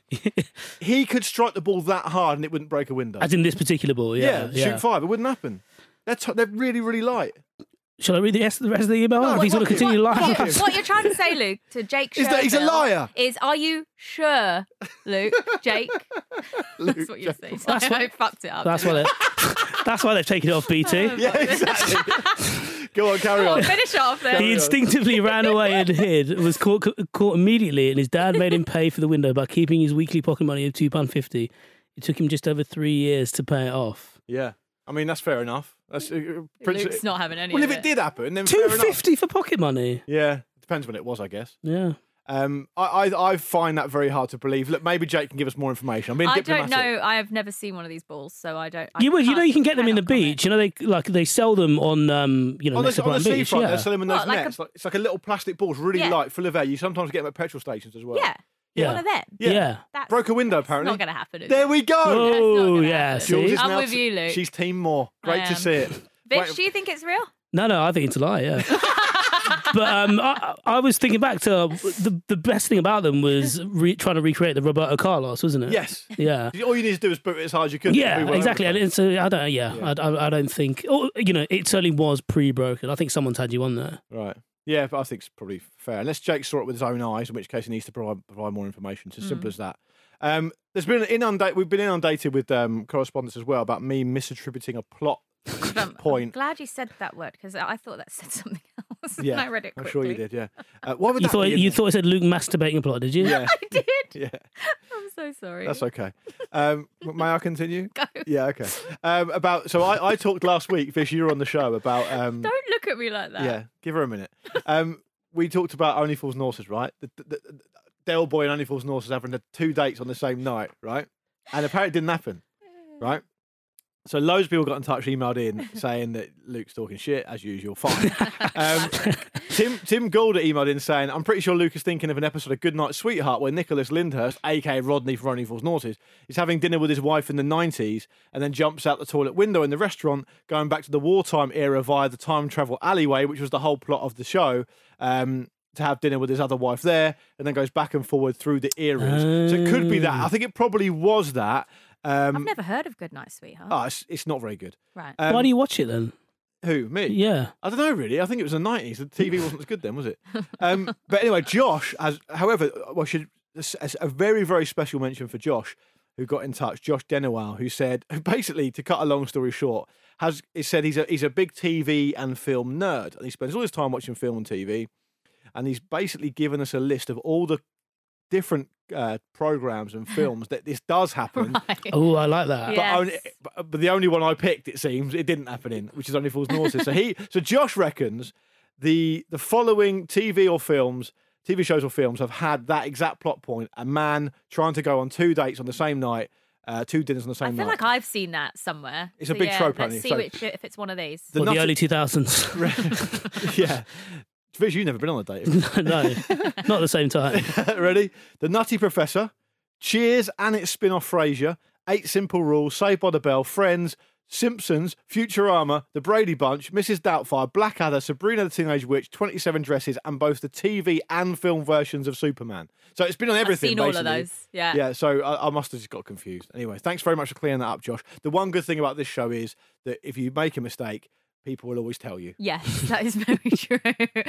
He could strike the ball that hard and it wouldn't break a window.
As in this particular ball, yeah.
yeah, shoot five, it wouldn't happen. They're t- they're really really light.
Shall I read the rest, the rest of the email?
No,
if he's going to
fuck it.
continue lying.
What, what you're trying to say, Luke, to Jake
Is that he's a
Sherville
liar?
Is are you sure, Luke, Jake? That's what you're saying.
That's
I
what-
fucked it up.
That's why, they, that's why they've taken it off B T.
Yeah, exactly. Go on, carry on.
Finish it off then.
He instinctively ran away and hid, was caught, caught immediately, and his dad made him pay for the window by keeping his weekly pocket money of two pounds fifty. It took him just over three years to pay it off.
Yeah, I mean that's fair enough. That's uh, Prince-
Luke's not having any
Well,
of
if it did happen, then
two
fair enough.
fifty for pocket money?
Yeah, depends when it was, I guess.
Yeah.
Um, I, I I find that very hard to believe. Look, maybe Jake can give us more information. I'm being
I don't
diplomatic.
know. I have never seen one of these balls, so I don't. I
You, well, you know,
can't-
you can get them in the
cannot comment.
beach. You know, they like they sell them on, um, you know,
On
next
the,
to
on the
Brighton Beach.
seafront,
Yeah.
they're selling them in those
What, like
nets.
a-
Like, it's like a little plastic ball, it's really
Yeah.
light, full of air. You sometimes get them at petrol stations as well.
Yeah.
Yeah.
One of them.
Yeah.
Yeah.
That's,
Broke a window,
that's
apparently.
not going to happen. is
There
it?
we go.
Oh,
gonna
yeah.
happen.
See?
Jules is
I'm
now
with
t-
you, Luke.
She's team more. Great
I
to
am.
see it.
Bitch,
Wait,
do you think it's real?
No, no, I think it's a lie. Yeah. But um, I, I was thinking back to the the best thing about them was re- trying to recreate the Roberto Carlos, wasn't it?
yes.
Yeah.
All you need to do is boot it as hard as you could.
Yeah,
We were
exactly.
over
And
it.
it's, uh, I don't. Yeah, I, I, I don't think. Or, you know, it certainly was pre-broken. I think someone's had you on there.
Right. Yeah, but I think it's probably fair. Unless Jake saw it with his own eyes, in which case he needs to provide, provide more information. It's as simple as that. Um, there's been inundated. We've been inundated with um, correspondence as well about me misattributing a plot
I'm
point.
glad you said that word because I thought that said something else.
Yeah,
and I read it
I'm
quickly.
sure you did. Yeah. Uh, why would
You
that
thought
be in
you
there?
thought it said Luke masturbating a plot, did you?
Yeah.
I did.
Yeah.
I'm so sorry.
That's okay. Um, may I continue?
Go.
Yeah. Okay. Um, about so I, I talked last week, Fish. You were on the show about. Um,
Don't look at me like that.
yeah. Give her a minute. Um, we talked about Only Fools and Horses, right? The, the, the, Del Boy and Only Fools and Horses having the two dates on the same night, right? And apparently it didn't happen, right? So loads of people got in touch, emailed in saying that Luke's talking shit as usual. Fine. um, Tim Tim Goulder emailed in saying, "I'm pretty sure Luke is thinking of an episode of Goodnight Sweetheart where Nicholas Lyndhurst, aka Rodney from Only Fools and Horses, is having dinner with his wife in the nineties and then jumps out the toilet window in the restaurant, going back to the wartime era via the time travel alleyway, which was the whole plot of the show." Um, to have dinner with his other wife there, and then goes back and forward through the eras. So it could be that. I think it probably was that. Um,
I've never heard of Goodnight Sweetheart.
oh, it's, it's not very good.
Right.
Um,
Why do you watch it then?
Who, me?
Yeah.
I don't know, really. I think it was the nineties. The T V wasn't as good then, was it? Um, but anyway, Josh, has, however, well, should a very, very special mention for Josh, who got in touch, Josh Denowal, who said, basically, to cut a long story short, has he said he's a, he's a big T V and film nerd, and he spends all his time watching film and T V, and he's basically given us a list of all the different uh, programs and films that this does happen.
Right.
Oh, I like that.
Yeah.
But,
Yes.
only, but, but the only one I picked, it seems, it didn't happen in, which is Only Fools and Horses. So he, so Josh reckons the the following T V or films, T V shows or films have had that exact plot point: a man trying to go on two dates on the same night, uh, two dinners on the
I
same
feel
night.
like I've seen that somewhere.
It's a
So
big
yeah,
trope,
Let's
apparently.
see
So-
which if it's one of these.
The
Or the
nutty-
early two thousands.
yeah. Viz, you've never been on a date. have you?
No, not at the same time.
Ready? The Nutty Professor, Cheers and its spin-off Frasier, Eight Simple Rules, Saved by the Bell, Friends, Simpsons, Futurama, The Brady Bunch, Missus Doubtfire, Blackadder, Sabrina the Teenage Witch, twenty-seven Dresses, and both the T V and film versions of Superman. So it's been on everything,
I've seen all of
basically.
those. Yeah.
Yeah, so I, I must have just got confused. Anyway, thanks very much for clearing that up, Josh. The one good thing about this show is that if you make a mistake, people will always tell you.
Yes, that is very true.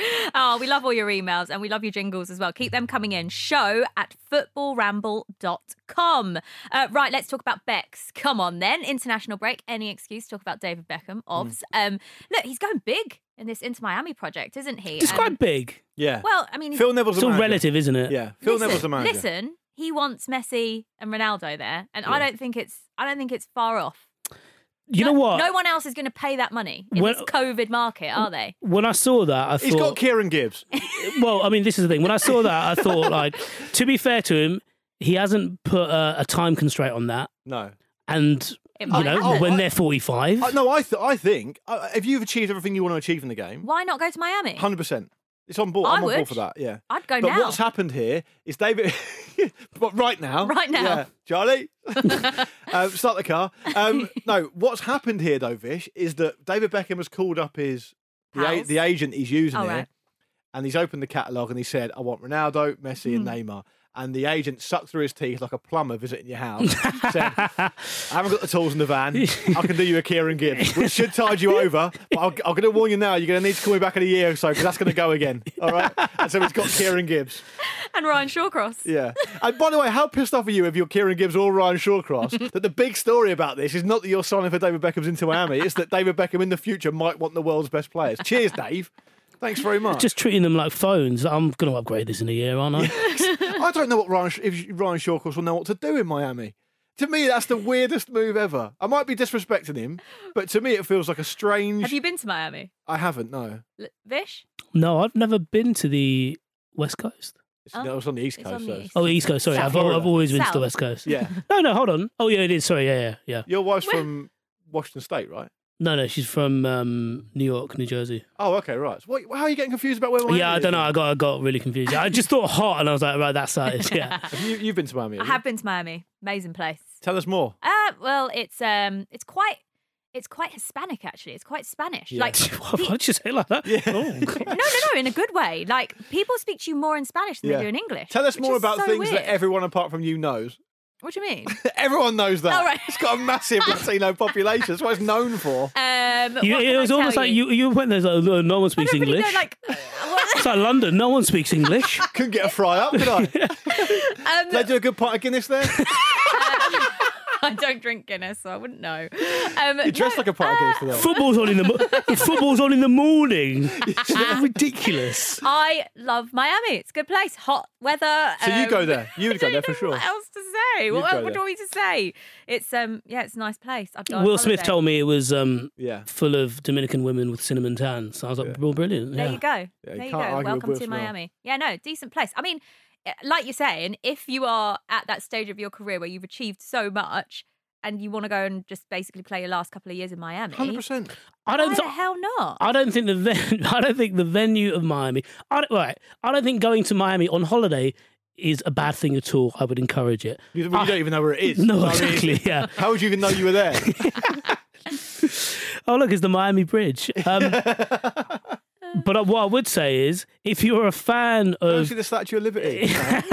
Oh, we love all your emails and we love your jingles as well. Keep them coming in. Show at football ramble dot com. Uh, right, let's talk about Becks. Come on then. International break. Any excuse to talk about David Beckham, obvs. Mm. Um, look, he's going big in this Inter Miami project, isn't he?
It's
um,
quite big.
Yeah.
Well, I mean...
Phil Neville's
It's
a
all
manager.
relative, isn't it?
Yeah. Phil
listen,
Neville's a manager.
Listen, he wants Messi and Ronaldo there, and
Yeah.
I don't think it's I don't think it's far off.
You
no,
know what?
No one else is going to pay that money in
When-
this COVID market, are they?
When I saw that, I
He's got
thought...
Kieran Gibbs.
Well, I mean, this is the thing. When I saw that, I thought, like, to be fair to him, he hasn't put a, a time constraint on that.
No.
And,
It
you
might
know,
happen.
when
I-
they're forty-five...
Uh, no, I th- I think uh, if you've achieved everything you want to achieve in the game,
Why not go to Miami?
one hundred percent. It's on board.
I
I'm on
would.
board for that, yeah.
I'd go
But
now.
what's happened here is David... but right now.
Right now.
Yeah. Charlie? um, start the car. Um, no, what's happened here, though, Vish, is that David Beckham has called up his the, a-
Pals?
the agent he's using
Oh,
here,
right.
and he's opened the catalogue and he said, I want Ronaldo, Messi and
Hmm.
Neymar. And the agent sucked through his teeth like a plumber visiting your house. Said, I haven't got the tools in the van. I can do you a Kieran Gibbs, which should tide you over. But I'll, I'm going to warn you now, you're going to need to call me back in a year or so because that's going to go again. All right? And so he's got Kieran Gibbs.
And Ryan Shawcross.
Yeah. And by the way, how pissed off are you if you're Kieran Gibbs or Ryan Shawcross that the big story about this is not that you're signing for David Beckham's Inter Miami, it's that David Beckham in the future might want the world's best players. Cheers, Dave. Thanks very much.
Just treating them like phones. I'm going to upgrade this in a year, aren't I?
I don't know what Ryan, if Ryan Shawcross will know what to do in Miami. To me, that's the weirdest move ever. I might be disrespecting him, but to me, it feels like a strange.
Have you been to Miami?
I haven't, no.
L- Vish?
No, I've never been to the West Coast.
It's, no, it's on the East
It's
Coast.
on the
so-
East.
Oh, East Coast. Sorry,
South
I've,
Florida.
I've always been to
South.
the West Coast.
Yeah.
No, no, hold on. Oh, yeah, it is. Sorry, yeah, yeah, yeah.
Your wife's from Washington State, right?
No, no, she's from um, New York, New Jersey.
Oh, okay, right. So what, how are you getting confused about where Miami
Yeah, I
is
don't know.
then?
I got I got really confused. I just thought hot, and I was like, right, that's it. Yeah.
Have you, you've been to Miami.
I
have you?
have been to Miami. Amazing place.
Tell us more.
Uh, well, it's um, it's quite, it's quite Hispanic actually. It's quite Spanish.
Yeah.
Like,
Why
pe-
would you say it like that?
Yeah.
Oh,
no, no, no, in a good way. Like people speak to you more in Spanish than
Yeah.
they do in English.
Tell us
which
more
is
about
so
things
weird.
that everyone apart from you knows.
What do you mean?
Everyone knows that.
Oh, right.
It's got a massive Latino population. That's what it's known for.
Um,
You,
what
it
can
was
I
almost
tell
like you you went there. Like, "Oh, no one
I
speaks
don't really
English.
know, like, uh, what-
It's like London. No one speaks English.
Couldn't get a fry up, could I?
um,
Did they do a good pint of Guinness there?
I don't drink Guinness, so I wouldn't know. Um,
You dressed
no,
like a pint of Guinness today.
Football's on in the mo- the football's on in the morning. It's ridiculous.
I love Miami. It's a good place. Hot weather.
So you
um,
go there. You would
I
go
don't
there for
know
sure.
What else to say?
You'd
What,
go
what
there.
do you want me to say? It's um, yeah, it's a nice place. I'd go on
Will Smith
holiday.
told me it was um,
Yeah.
full of Dominican women with cinnamon tan. So I was like,
Yeah.
well, brilliant.
There
yeah.
you go.
you
there you
can't
go.
argue with
Welcome
Will
to
Smith.
Miami. Yeah, no, decent place. I mean, eh, like you're saying, if you are at that stage of your career where you've achieved so much and you want to go and just basically play your last couple of years in Miami,
one hundred percent.
I
why
don't.
the
th-
hell not?
I don't think the ven- I don't think the venue of Miami. I don't, right. I don't think going to Miami on holiday is a bad thing at all. I would encourage it.
You, well, you don't even know where it is.
No,
So, I mean,
exactly. Yeah.
How would you even know you were there?
Oh, look, it's the Miami Bridge. Um, but uh, what I would say is, if you're a fan
Go
of
see the Statue of Liberty.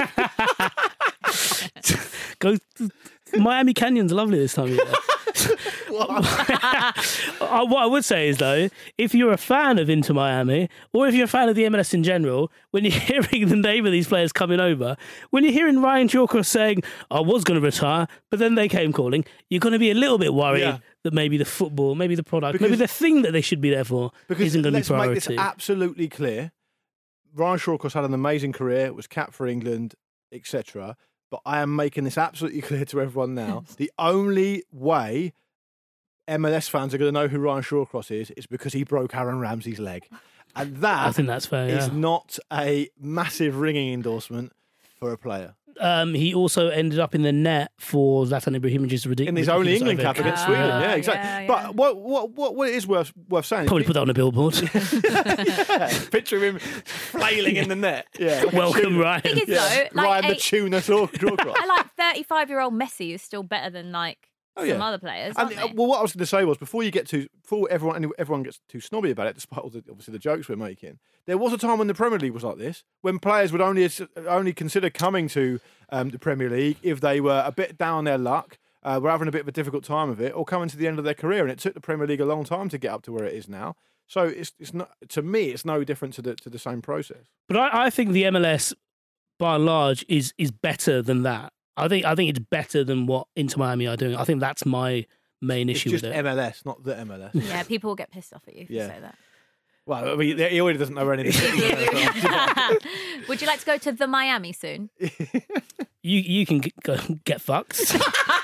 go, Miami Canyon's lovely this time of year. Uh, what I would say is, though, if you're a fan of Inter Miami, or if you're a fan of the M L S in general, when you're hearing the name of these players coming over, when you're hearing Ryan Shawcross saying, I was going to retire, but then they came calling, you're going to be a little bit worried
Yeah.
that maybe the football, maybe the product,
Because-
maybe the thing that they should be there for
Because
isn't going to be
let's make
priority.
this absolutely clear. Ryan Shawcross had an amazing career, was capped for England, et cetera. But I am making this absolutely clear to everyone now. The only way M L S fans are going to know who Ryan Shawcross is is because he broke Aaron Ramsey's leg. And that
I think that's fair,
is
yeah.
not a massive ringing endorsement for a player.
Um, he also ended up in the net for Zlatan Ibrahimovic's ridiculous.
In his only England cap against
Ah,
Sweden. Yeah, exactly.
yeah, yeah.
But what, what, what, what it is worth, worth saying...
Probably
is
put that on a billboard.
yeah, picture of him flailing in the net. Yeah, like a
Welcome,
tuna.
Ryan.
Thing is,
Yeah.
though, like
Ryan the
a-
tuna draw, draw cross.
I like thirty-five-year-old Messi is still better than like
Oh,
some
yeah.
other players.
And,
Aren't
uh,
they?
well, what I was going to say was before you get to before everyone everyone gets too snobby about it, despite all the, obviously the jokes we're making, there was a time when the Premier League was like this, when players would only only consider coming to um, the Premier League if they were a bit down their luck uh, were having a bit of a difficult time of it, or coming to the end of their career. And it took the Premier League a long time to get up to where it is now. So it's it's not, to me, it's no different to the to the same process.
But I, I think the M L S, by and large, is is better than that. I think I think it's better than what Inter Miami are doing. I think that's my main
It's
issue
just
with it.
M L S, not the M L S.
Yeah, people will get pissed off at you if
Yeah.
you say that.
Well, I mean, he already doesn't know anything.
Would you like to go to the Miami soon?
You you can get, go, get fucked.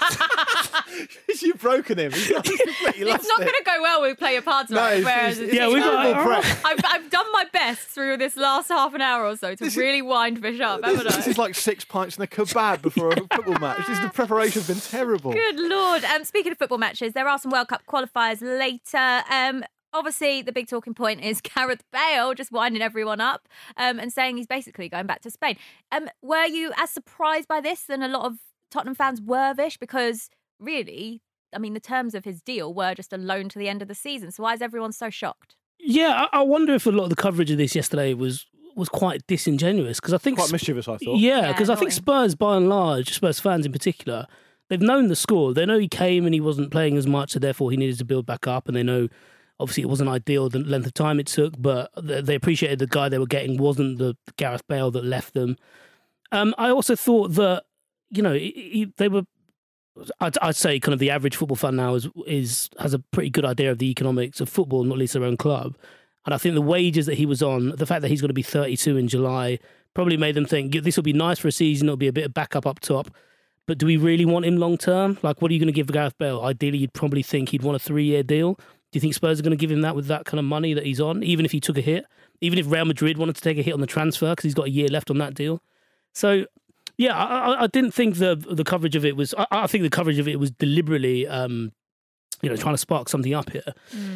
You've broken him. He's lost, he's completely lost
It's not
it.
going to go well with Player Parts.
No,
right?
it's-
Whereas
it's-
it's
Yeah, we got-
terrible prep.
I've, I've done my best through this last half an hour or so to really wind Fish up, haven't
This
I?
is like six pints and a kebab before a football match. This, the preparation's been terrible.
Good Lord. Um, speaking of football matches, there are some World Cup qualifiers later. Um, obviously, the big talking point is Gareth Bale just winding everyone up um, and saying he's basically going back to Spain. Um, were you as surprised by this than a lot of Tottenham fans were, Vish? Because really, I mean, the terms of his deal were just a loan to the end of the season. So why is everyone so shocked?
Yeah, I, I wonder if a lot of the coverage of this yesterday was was quite disingenuous because I think
Quite
Sp-
mischievous, I thought.
Yeah,
Yeah,
because I think
annoying.
Spurs, by and large, Spurs fans in particular, they've known the score. They know he came and he wasn't playing as much, so therefore he needed to build back up. And they know, obviously, it wasn't ideal the length of time it took, but they, they appreciated the guy they were getting wasn't the Gareth Bale that left them. Um, I also thought that, you know, he, he- they were. I'd, I'd say kind of the average football fan now is is has a pretty good idea of the economics of football, not least their own club. And I think the wages that he was on, the fact that he's going to be thirty-two in July, probably made them think this will be nice for a season. It'll be a bit of backup up top. But do we really want him long term? Like, what are you going to give Gareth Bale? Ideally, you'd probably think he'd want a three year deal. Do you think Spurs are going to give him that with that kind of money that he's on, even if he took a hit? Even if Real Madrid wanted to take a hit on the transfer because he's got a year left on that deal? So, yeah, I, I- I didn't think the the coverage of it was. I, I think the coverage of it was deliberately, um, you know, trying to spark something up here.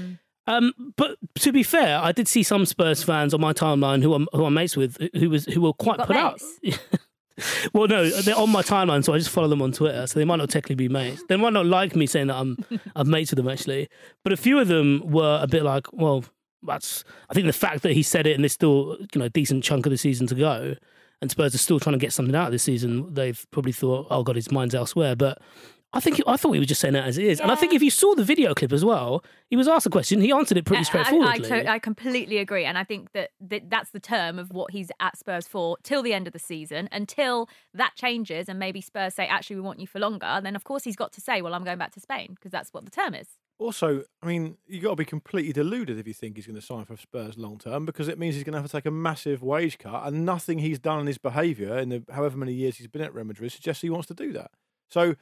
Um, but to be fair, I did see some Spurs fans on my timeline who I'm who I'm mates with who was who were quite
got
put out.
mates?
Well, no, they're on my timeline, so I just follow them on Twitter. So they might not technically be mates. They might not like me saying that I'm I'm mates with them actually. But a few of them were a bit like, well, that's. I think the fact that he said it and there's still you know a decent chunk of the season to go, and Spurs are still trying to get something out of this season. They've probably thought, oh god, his mind's elsewhere. But I think I thought he was just saying that as it is. And I think if you saw the video clip as well, he was asked a question. He answered it pretty
I-
straightforwardly.
I, I, to- I completely agree. And I think that, that that's the term of what he's at Spurs for till the end of the season, until that changes and maybe Spurs say, actually, we want you for longer. Then, of course, he's got to say, well, I'm going back to Spain because that's what the term is.
Also, I mean, you got to be completely deluded if you think he's going to sign for Spurs long term, because it means he's going to have to take a massive wage cut, and nothing he's done in his behaviour in the however many years he's been at Real Madrid suggests he wants to do that. So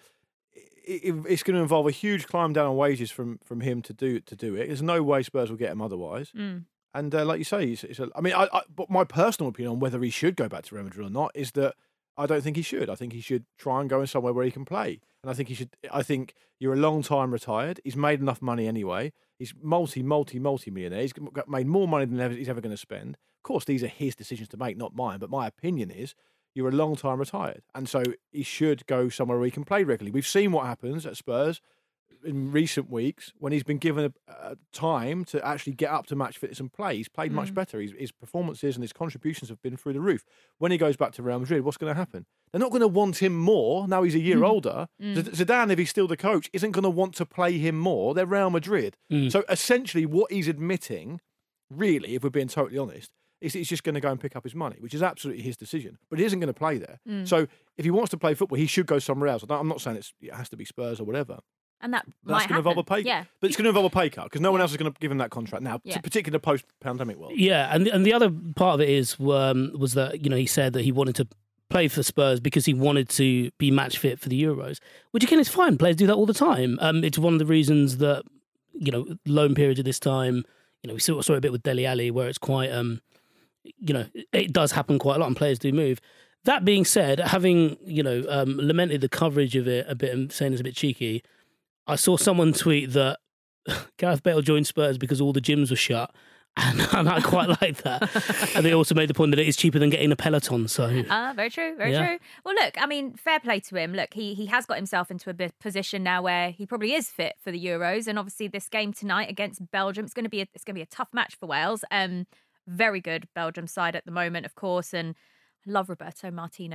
it, it's going to involve a huge climb down on wages from from him to do to do it. There's no way Spurs will get him otherwise.
Mm.
And uh, like you say, it's, it's a, I mean, I, I, but my personal opinion on whether he should go back to Real Madrid or not is that I don't think he should. I think he should try and go in somewhere where he can play. And I think he should. I think you're a long time retired. He's made enough money anyway. He's multi, multi, multi millionaire. He's got made more money than ever, he's ever going to spend. Of course, these are his decisions to make, not mine. But my opinion is you're a long time retired, and so he should go somewhere where he can play regularly. We've seen what happens at Spurs in recent weeks when he's been given a, a time to actually get up to match fitness and play. He's played much better. His, his performances and his contributions have been through the roof. When he goes back to Real Madrid, what's going to happen? They're not going to want him more now he's a year older.
Mm.
Z- Zidane, if he's still the coach, isn't going to want to play him more. They're Real Madrid. So essentially what he's admitting, really, if we're being totally honest, is he's just going to go and pick up his money, which is absolutely his decision. But he isn't going to play there.
Mm.
So if he wants to play football, he should go somewhere else. I don't- I'm not saying it's, it has to be Spurs or whatever.
And that
That's
might
going to involve a
happen.
pay,
Yeah.
but it's going to involve a pay cut because no one else is going to give him that contract now,
Yeah.
particularly in the post-pandemic world.
Yeah, and and the other part of it is um, was that you know he said that he wanted to play for Spurs because he wanted to be match fit for the Euros, which again is fine. Players do that all the time. Um, it's one of the reasons that you know loan periods at this time. You know, we saw, saw a bit with Dele Alli where it's quite um, you know it does happen quite a lot and players do move. That being said, having you know um, lamented the coverage of it a bit and saying it's a bit cheeky, I saw someone tweet that Gareth Bale joined Spurs because all the gyms were shut. And, and I quite like that. And they also made the point that it is cheaper than getting a Peloton. So
Ah, very true, very
Yeah.
true. Well, look, I mean, fair play to him. Look, he he has got himself into a bit position now where he probably is fit for the Euros, and obviously this game tonight against Belgium, it's going to be a, it's going to be a tough match for Wales. Um, very good Belgium side at the moment, of course, and I love Roberto Martinez.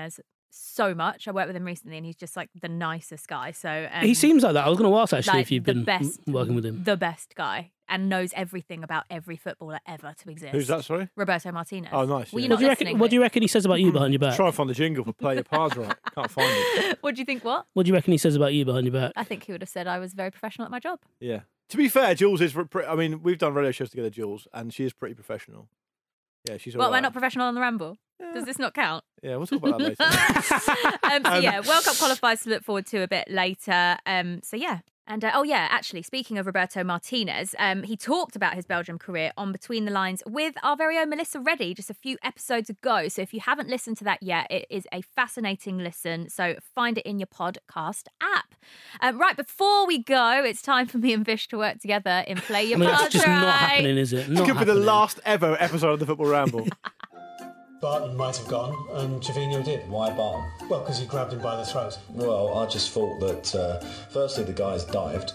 so much. I worked with him recently, and he's just like the nicest guy. So um,
he seems like that. I was going to ask actually
like
if you've
the
been
best,
working with him.
the best guy, and knows everything about every footballer ever to exist.
Who's that? Sorry,
Roberto Martinez.
Oh, nice.
Were
yeah.
you
What
not
do you reckon?
listening?
What do you reckon he says about you behind your back?
Try and find the jingle for Play Your Cards Right. Can't find it.
What do you think? What?
What do you reckon he says about you behind your back?
I think he would have said I was very professional at my job.
Yeah. To be fair, Jules is. Pre- I mean, we've done radio shows together, Jules, and she is pretty professional. Yeah, she's.
Well,
all
we're
right.
not professional on the ramble. Does this not count?
Yeah, we'll talk about that later.
um, so
Um,
yeah, World Cup qualifiers to look forward to a bit later. Um, so yeah. And uh, oh yeah, actually, speaking of Roberto Martinez, um, he talked about his Belgium career on Between the Lines with our very own Melissa Reddy just a few episodes ago. So if you haven't listened to that yet, it is a fascinating listen. So find it in your podcast app. Um, right, before we go, it's time for me and Vish to work together in Play Your
I mean,
Cards
that's just
Right.
not happening, is it?
It
Not
could be the
happening.
last ever episode of the Football Ramble.
Barton might have gone, and Trevino did.
Why Barton?
Well, because he grabbed him by the throat.
Well, I just thought that, uh, firstly, the guys dived.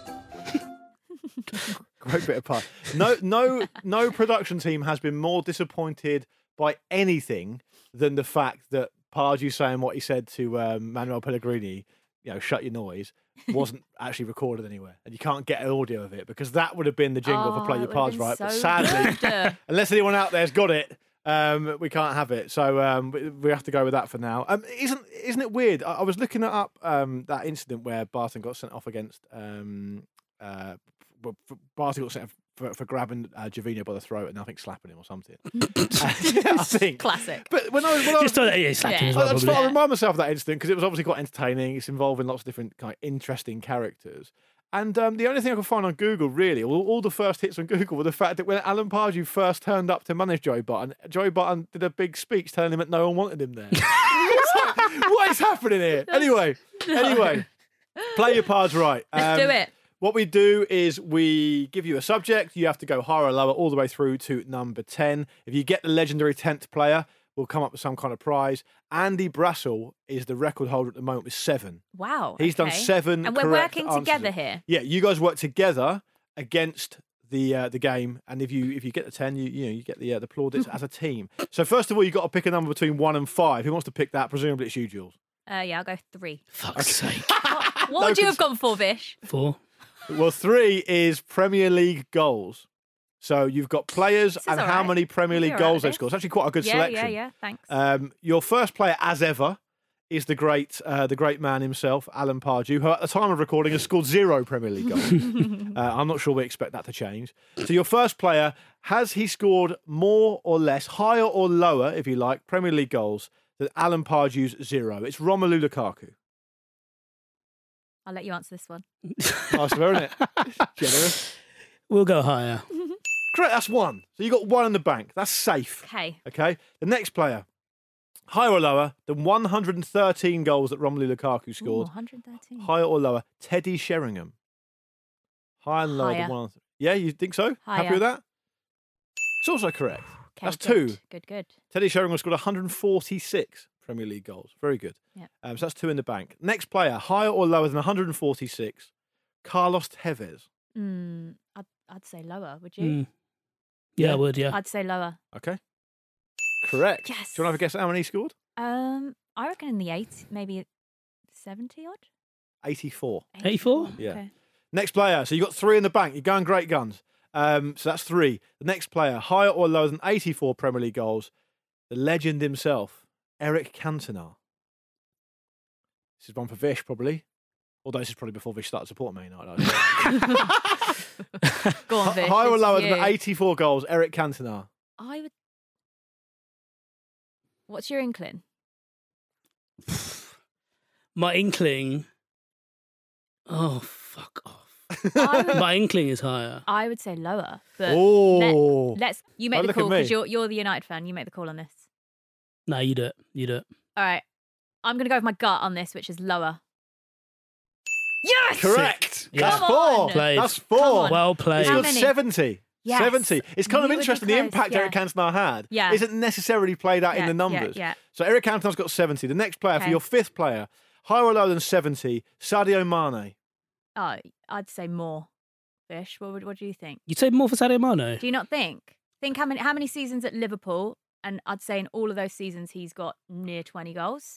Great bit of pie. No, no, no production team has been more disappointed by anything than the fact that Pardew saying what he said to um, Manuel Pellegrini, you know, shut your noise, wasn't actually recorded anywhere, and you can't get an audio of it because that would have been the jingle
Oh,
for Play
it
Your
would have
Cards
been
Right. But
so
sadly,
good.
unless anyone out there's got it, um, we can't have it. So um, we, we have to go with that for now. Um, isn't isn't it weird? I, I was looking up um, that incident where Barton got sent off against. Um, uh, Barton got sent off for, for grabbing uh, Jovino by the throat and I think slapping him or something. I think
Classic.
But when I was, when I was
Just thought that, yeah, slapped him as
I,
well,
I just
probably.
thought I remind myself of that incident because it was obviously quite entertaining. It's involving lots of different kind of interesting characters. And um, the only thing I could find on Google, really, all, all the first hits on Google were the fact that when Alan Pardew first turned up to manage Joey Barton, Joey Barton did a big speech telling him that no one wanted him there. It's like, what is happening here? Anyway, anyway, Play Your Cards Right.
Let's
Um,
do it.
What we do is we give you a subject. You have to go higher or lower all the way through to number ten. If you get the legendary tenth player, we'll come up with some kind of prize. Andy Brassel is the record holder at the moment with seven.
Wow.
He's done
okay.
seven
And we're
correct
working
answers.
together here.
Yeah, you guys work together against the uh, the game, and if you if you get the ten, you you know you get the uh, the plaudits as a team. So first of all, you've got to pick a number between one and five. Who wants to pick that? Presumably it's you, Jules.
Uh, yeah, I'll go three.
Fuck's sake.
What
No
would you have
cons-
gone for, Vish?
Four.
Well, three is Premier League goals. So you've got players
This is
and
all
how
right.
many Premier
You're
League
all right
goals
with
they've
this.
scored. It's actually quite a good
yeah,
selection.
yeah, yeah. Thanks.
Um, your first player, as ever, is the great, uh, the great man himself, Alan Pardew, who at the time of recording has scored zero Premier League goals. uh, I'm not sure we expect that to change. So your first player, has he scored more or less, higher or lower, if you like, Premier League goals than Alan Pardew's zero? It's Romelu Lukaku.
I'll let you answer this one.
Nice of her, isn't it? Generous.
We'll go higher.
Correct, that's one. So you got one in the bank. That's safe.
Okay.
Okay. The next player, higher or lower than one hundred thirteen goals that Romelu Lukaku
Ooh,
scored?
one hundred thirteen.
Higher or lower? Teddy Sheringham. Higher and lower
Higher.
than one. Yeah, you think so?
Higher.
Happy with that? It's also correct.
Okay,
That's
good.
two.
Good, good.
Teddy Sheringham scored one hundred forty-six Premier League goals. Very good.
Yeah.
Um, so that's two in the bank. Next player, higher or lower than one hundred forty-six? Carlos Tevez.
Mm, I'd, I'd say lower, would you?
Mm. Yeah, I would, yeah.
I'd say lower.
Okay. Correct.
Yes.
Do you want to have a guess at how many he scored?
Um, I reckon in the eight, maybe seventy odd.
eighty-four.
eighty-four?
Yeah.
Okay.
Next player. So you've got three in the bank. You're going great guns. Um, so that's three. The next player, higher or lower than eighty-four Premier League goals, the legend himself, Eric Cantona. This is one for Vish, probably. Although this is probably before Vish started supporting Man United.
Go on, Vish.
Higher or
it's
lower
you.
than eighty-four goals, Eric Cantona.
I would. What's your inkling?
My inkling. Oh, fuck off.
I would,
My inkling is higher.
I would say lower. But
Oh.
let, us You make
Don't
the
look at
call
me.
because you're you're the United fan. You make the call on this.
No, you do it. You do it.
All right. I'm going to go with my gut on this, which is lower. Yes!
Correct.
Yeah.
That's
Come
four.
on.
Played.
That's
Come
four.
on.
Well
He
played.
How
scored
many?
seventy.
Yes.
seventy. It's kind
You
of
would be
interesting. The
close,
impact
yeah.
Eric Cantona had
Yeah.
isn't necessarily played out in
Yeah,
the
yeah,
numbers.
yeah.
So Eric Cantona's got seventy. The next player for
Okay.
your fifth player, higher or lower than seventy, Sadio Mane.
Oh, I'd say more. Fish. What would, what do you think?
You'd say more for Sadio Mane?
Do you not think? Think how many how many seasons at Liverpool, and I'd say in all of those seasons he's got near twenty goals.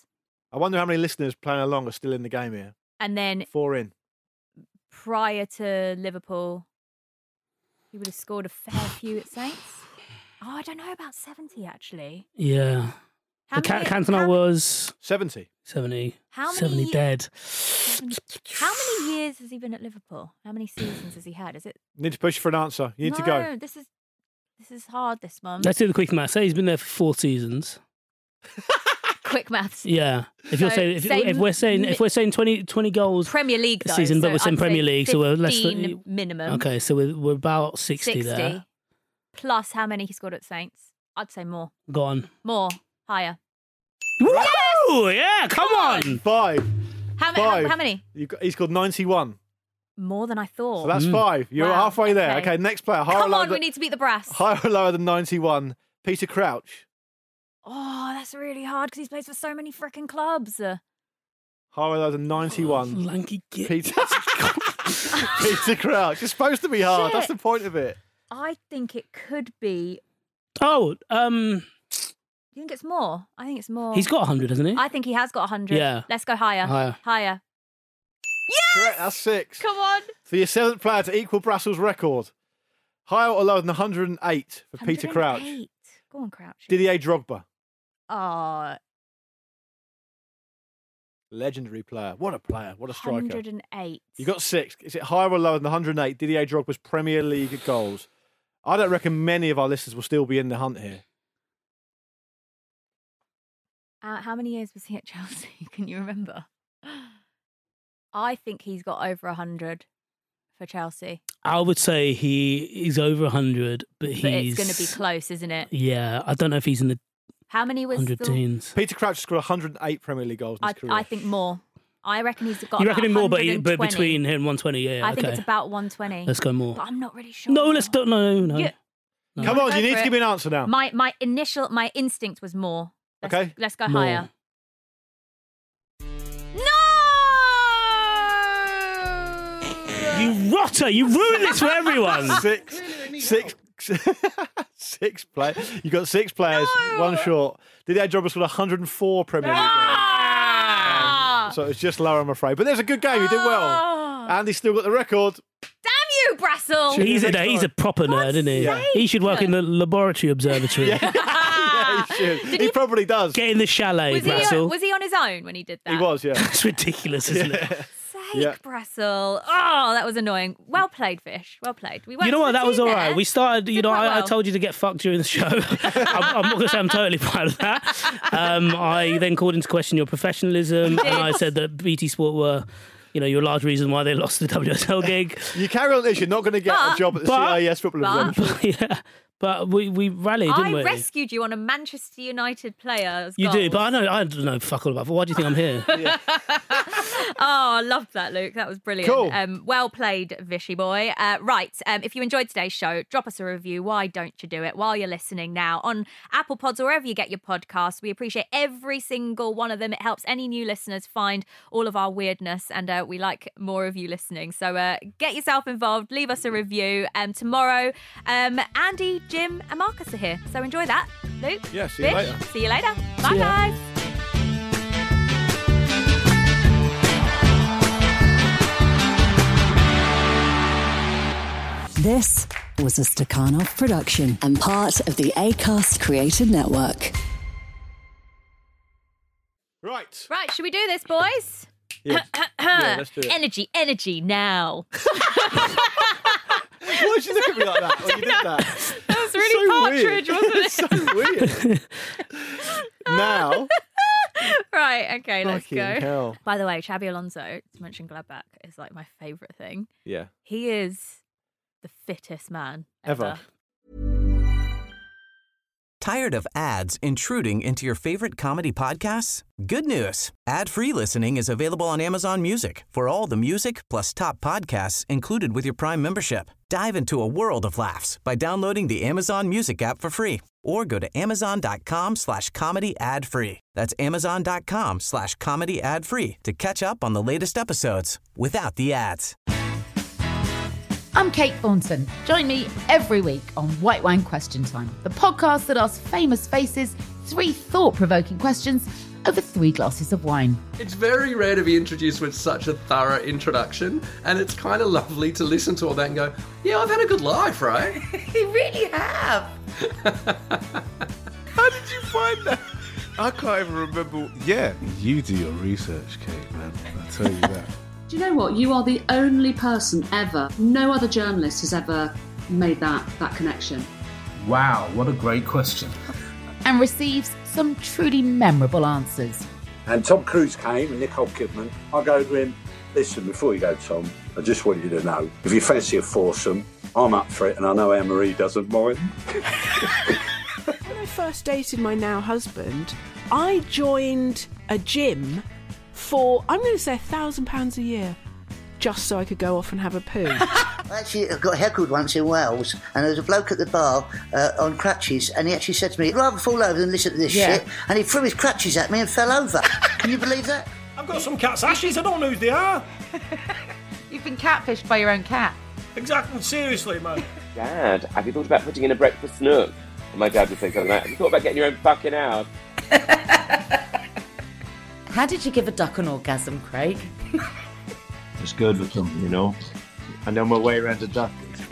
I wonder how many listeners playing along are still in the game here.
And then
Four in.
prior to Liverpool, he would have scored a fair few at Saints. Oh, I don't know about seventy actually.
Yeah.
How
the
many-
Ca- Cantona
how-
was
seventy.
seventy.
How many
seventy
ye-
dead.
How many years has he been at Liverpool? How many seasons has he had? Is it?
You need to push for an answer. You need
no,
to go.
this is this is hard. This one.
Let's do the quick math. Say he's been there for four seasons.
Quick maths.
Yeah. If you're
So
saying if,
say
if we're saying if we're saying twenty, twenty goals
Premier League
a
though,
season, but
so
we're saying
I'd
Premier
say
League, so we're less
fifteen
than
minimum.
Okay, so we're we're about sixty,
sixty
there.
plus how many he scored at Saints? I'd say more.
Go on.
More. Higher.
Woo! Yeah, come on.
Five.
How many? How,
Five.
how many?
You got, he's scored ninety-one.
More than I thought.
So that's five. You're
Wow,
halfway there.
okay.
Okay, next player. Higher or
Come
lower
on, we
than-
need to beat the brass.
Higher or lower than ninety-one. Peter Crouch.
Oh, that's really hard because he's played for so many freaking clubs. Uh,
Higher or lower than ninety-one.
Lanky git.
Peter, Peter Crouch. It's supposed to be hard. That's
Shit.
the point of it.
I think it could be.
Oh, um,
You think it's more? I think it's more.
he's got one hundred, hasn't he?
I think he has got one hundred.
Yeah.
Let's go higher.
Higher.
Higher.
Correct. That's six.
Come on.
For your seventh player to equal Brassel's record. Higher or lower than one hundred eight for Peter Crouch.
one hundred eight. Go on, Crouch.
Didier Drogba.
Oh,
Legendary player. What a player. What a striker.
one hundred eight.
You got six. Is it higher or lower than one hundred eight? Didier Drogba's Premier League goals. I don't reckon many of our listeners will still be in the hunt here.
Uh, how many years was he at Chelsea? Can you remember? I think he's got over one hundred for Chelsea.
I would say he is over one hundred, but he's...
But it's going to be close, isn't it?
Yeah, I don't know if he's in the
How many was
one hundred
the-
teens.
Peter Crouch has scored one hundred eight Premier League goals in
I,
his career.
I think more. I reckon he's got
You
about
reckon him more, but, he- but
one hundred twenty.
between him and one twenty, yeah,
I think
okay.
it's about one twenty.
Let's go more.
But I'm not really sure.
No, let's don't. No, no.
Yeah.
no.
Come
wanna
on,
go
you need
for
to
it?
give me an answer now.
My my initial my instinct was more. Let's,
Okay.
Let's go
More.
higher.
You rotter! You ruined this for everyone.
Six, six, six players. You got six players, one short. Didier Drogba scored one hundred four Premier League goals.
Ah!
So it's just lower, I'm afraid. But there's a good game. You did well.
Ah!
Andy's still got the record.
Damn you, Brassel!
He's a
Next
he's a
time.
proper nerd, isn't he?
Yeah.
He should work in the laboratory observatory.
Yeah, he should. He, probably does.
Get in the chalet,
Was he, on,
Brassel.
was he on his own when he did that?
He was, yeah.
It's ridiculous, isn't it?
Sake,
Yeah.
Brassel. Oh, that was annoying. Well played, Fish. Well played. We
You know what? That was all right.
There.
We started, you
Did
know,
quite
I, I
well.
told you to get fucked during the show. I'm, I'm not going to say I'm totally proud of that. Um, I then called into question your professionalism, and I said that B T Sport were, you know, you're a large reason why they lost the W S L gig.
You carry on this, you're not going to get
But-
a job at the
but-
C I S football
but-
observatory.
yeah, but we, we rallied, didn't
I
we?
rescued you on a Manchester United player's
You do,
goals.
but I know I don't know fuck all about. Why do you think I'm here?
Oh, I loved that, Luke. That was brilliant.
Cool.
Um, well played, Vishy boy. Uh, right. Um, if you enjoyed today's show, drop us a review. Why don't you do it while you're listening now on Apple Pods or wherever you get your podcasts? We appreciate every single one of them. It helps any new listeners find all of our weirdness, and uh, we like more of you listening. So uh, get yourself involved. Leave us a review. Um, tomorrow, um, Andy, Jim, and Marcus are here. So enjoy that, Luke.
Yeah, see you
Vish,
later.
See you later. Bye,
ya.
guys.
This was a Stakhanov production and part of the Acast Creative Network.
Right.
Right, should we do this, boys?
Yeah. Yeah, let's do it.
Energy, energy now.
Why did you look at me like that when you did that?
That was really
So
partridge,
weird.
wasn't it?
So weird. Now,
Right, okay, let's
fucking
go.
hell.
By the way, Xabi Alonso, to mention Gladbach, is like my favourite thing.
Yeah.
He is the fittest man ever.
Ever.
Tired of ads intruding into your favorite comedy podcasts? Good news. Ad-free listening is available on Amazon Music for all the music plus top podcasts included with your Prime membership. Dive into a world of laughs by downloading the Amazon Music app for free or go to amazon.com slash comedy ad free. That's amazon.com slash comedy ad free to catch up on the latest episodes without the ads.
I'm Kate Thornton. Join me every week on White Wine Question Time, the podcast that asks famous faces three thought-provoking questions over three glasses of wine.
It's very rare to be introduced with such a thorough introduction, and it's kind of lovely to listen to all that and go, yeah, I've had a good life, right?
You really have.
How did you find that? I can't even remember. Yeah, you do your research, Kate, man. I tell you that.
Do you know what? You are the only person ever, no other journalist has ever made that, that connection.
Wow, what a great question.
And receives some truly memorable answers.
And Tom Cruise came and Nicole Kidman. I go to him, listen, before you go, Tom, I just want you to know, if you fancy a foursome, I'm up for it and I know Anne-Marie doesn't mind.
When I first dated my now husband, I joined a gym for, I'm going to say, a thousand pounds a year, just so I could go off and have a poo.
Actually, I got heckled once in Wales, and there was a bloke at the bar uh, on crutches, and he actually said to me, I'd rather fall over than listen to this
Yeah.
shit, and he threw his crutches at me and fell over. Can you believe that?
I've got some cat's ashes, I don't know who they are.
You've been catfished by your own cat.
Exactly, seriously, man.
Dad, have you thought about putting in a breakfast nook? And my dad would say something like, have you thought about getting your own fucking house?
How did you give a duck an orgasm, Craig?
It's good with them, you know. I know my way around a duck.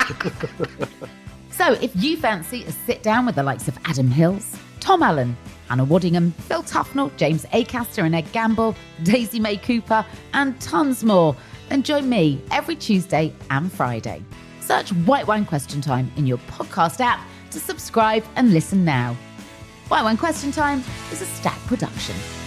So if you fancy a sit down with the likes of Adam Hills, Tom Allen, Anna Waddingham, Phil Tufnell, James Acaster and Ed Gamble, Daisy May Cooper, and tons more, then join me every Tuesday and Friday. Search White Wine Question Time in your podcast app to subscribe and listen now. White Wine Question Time is a Stack production.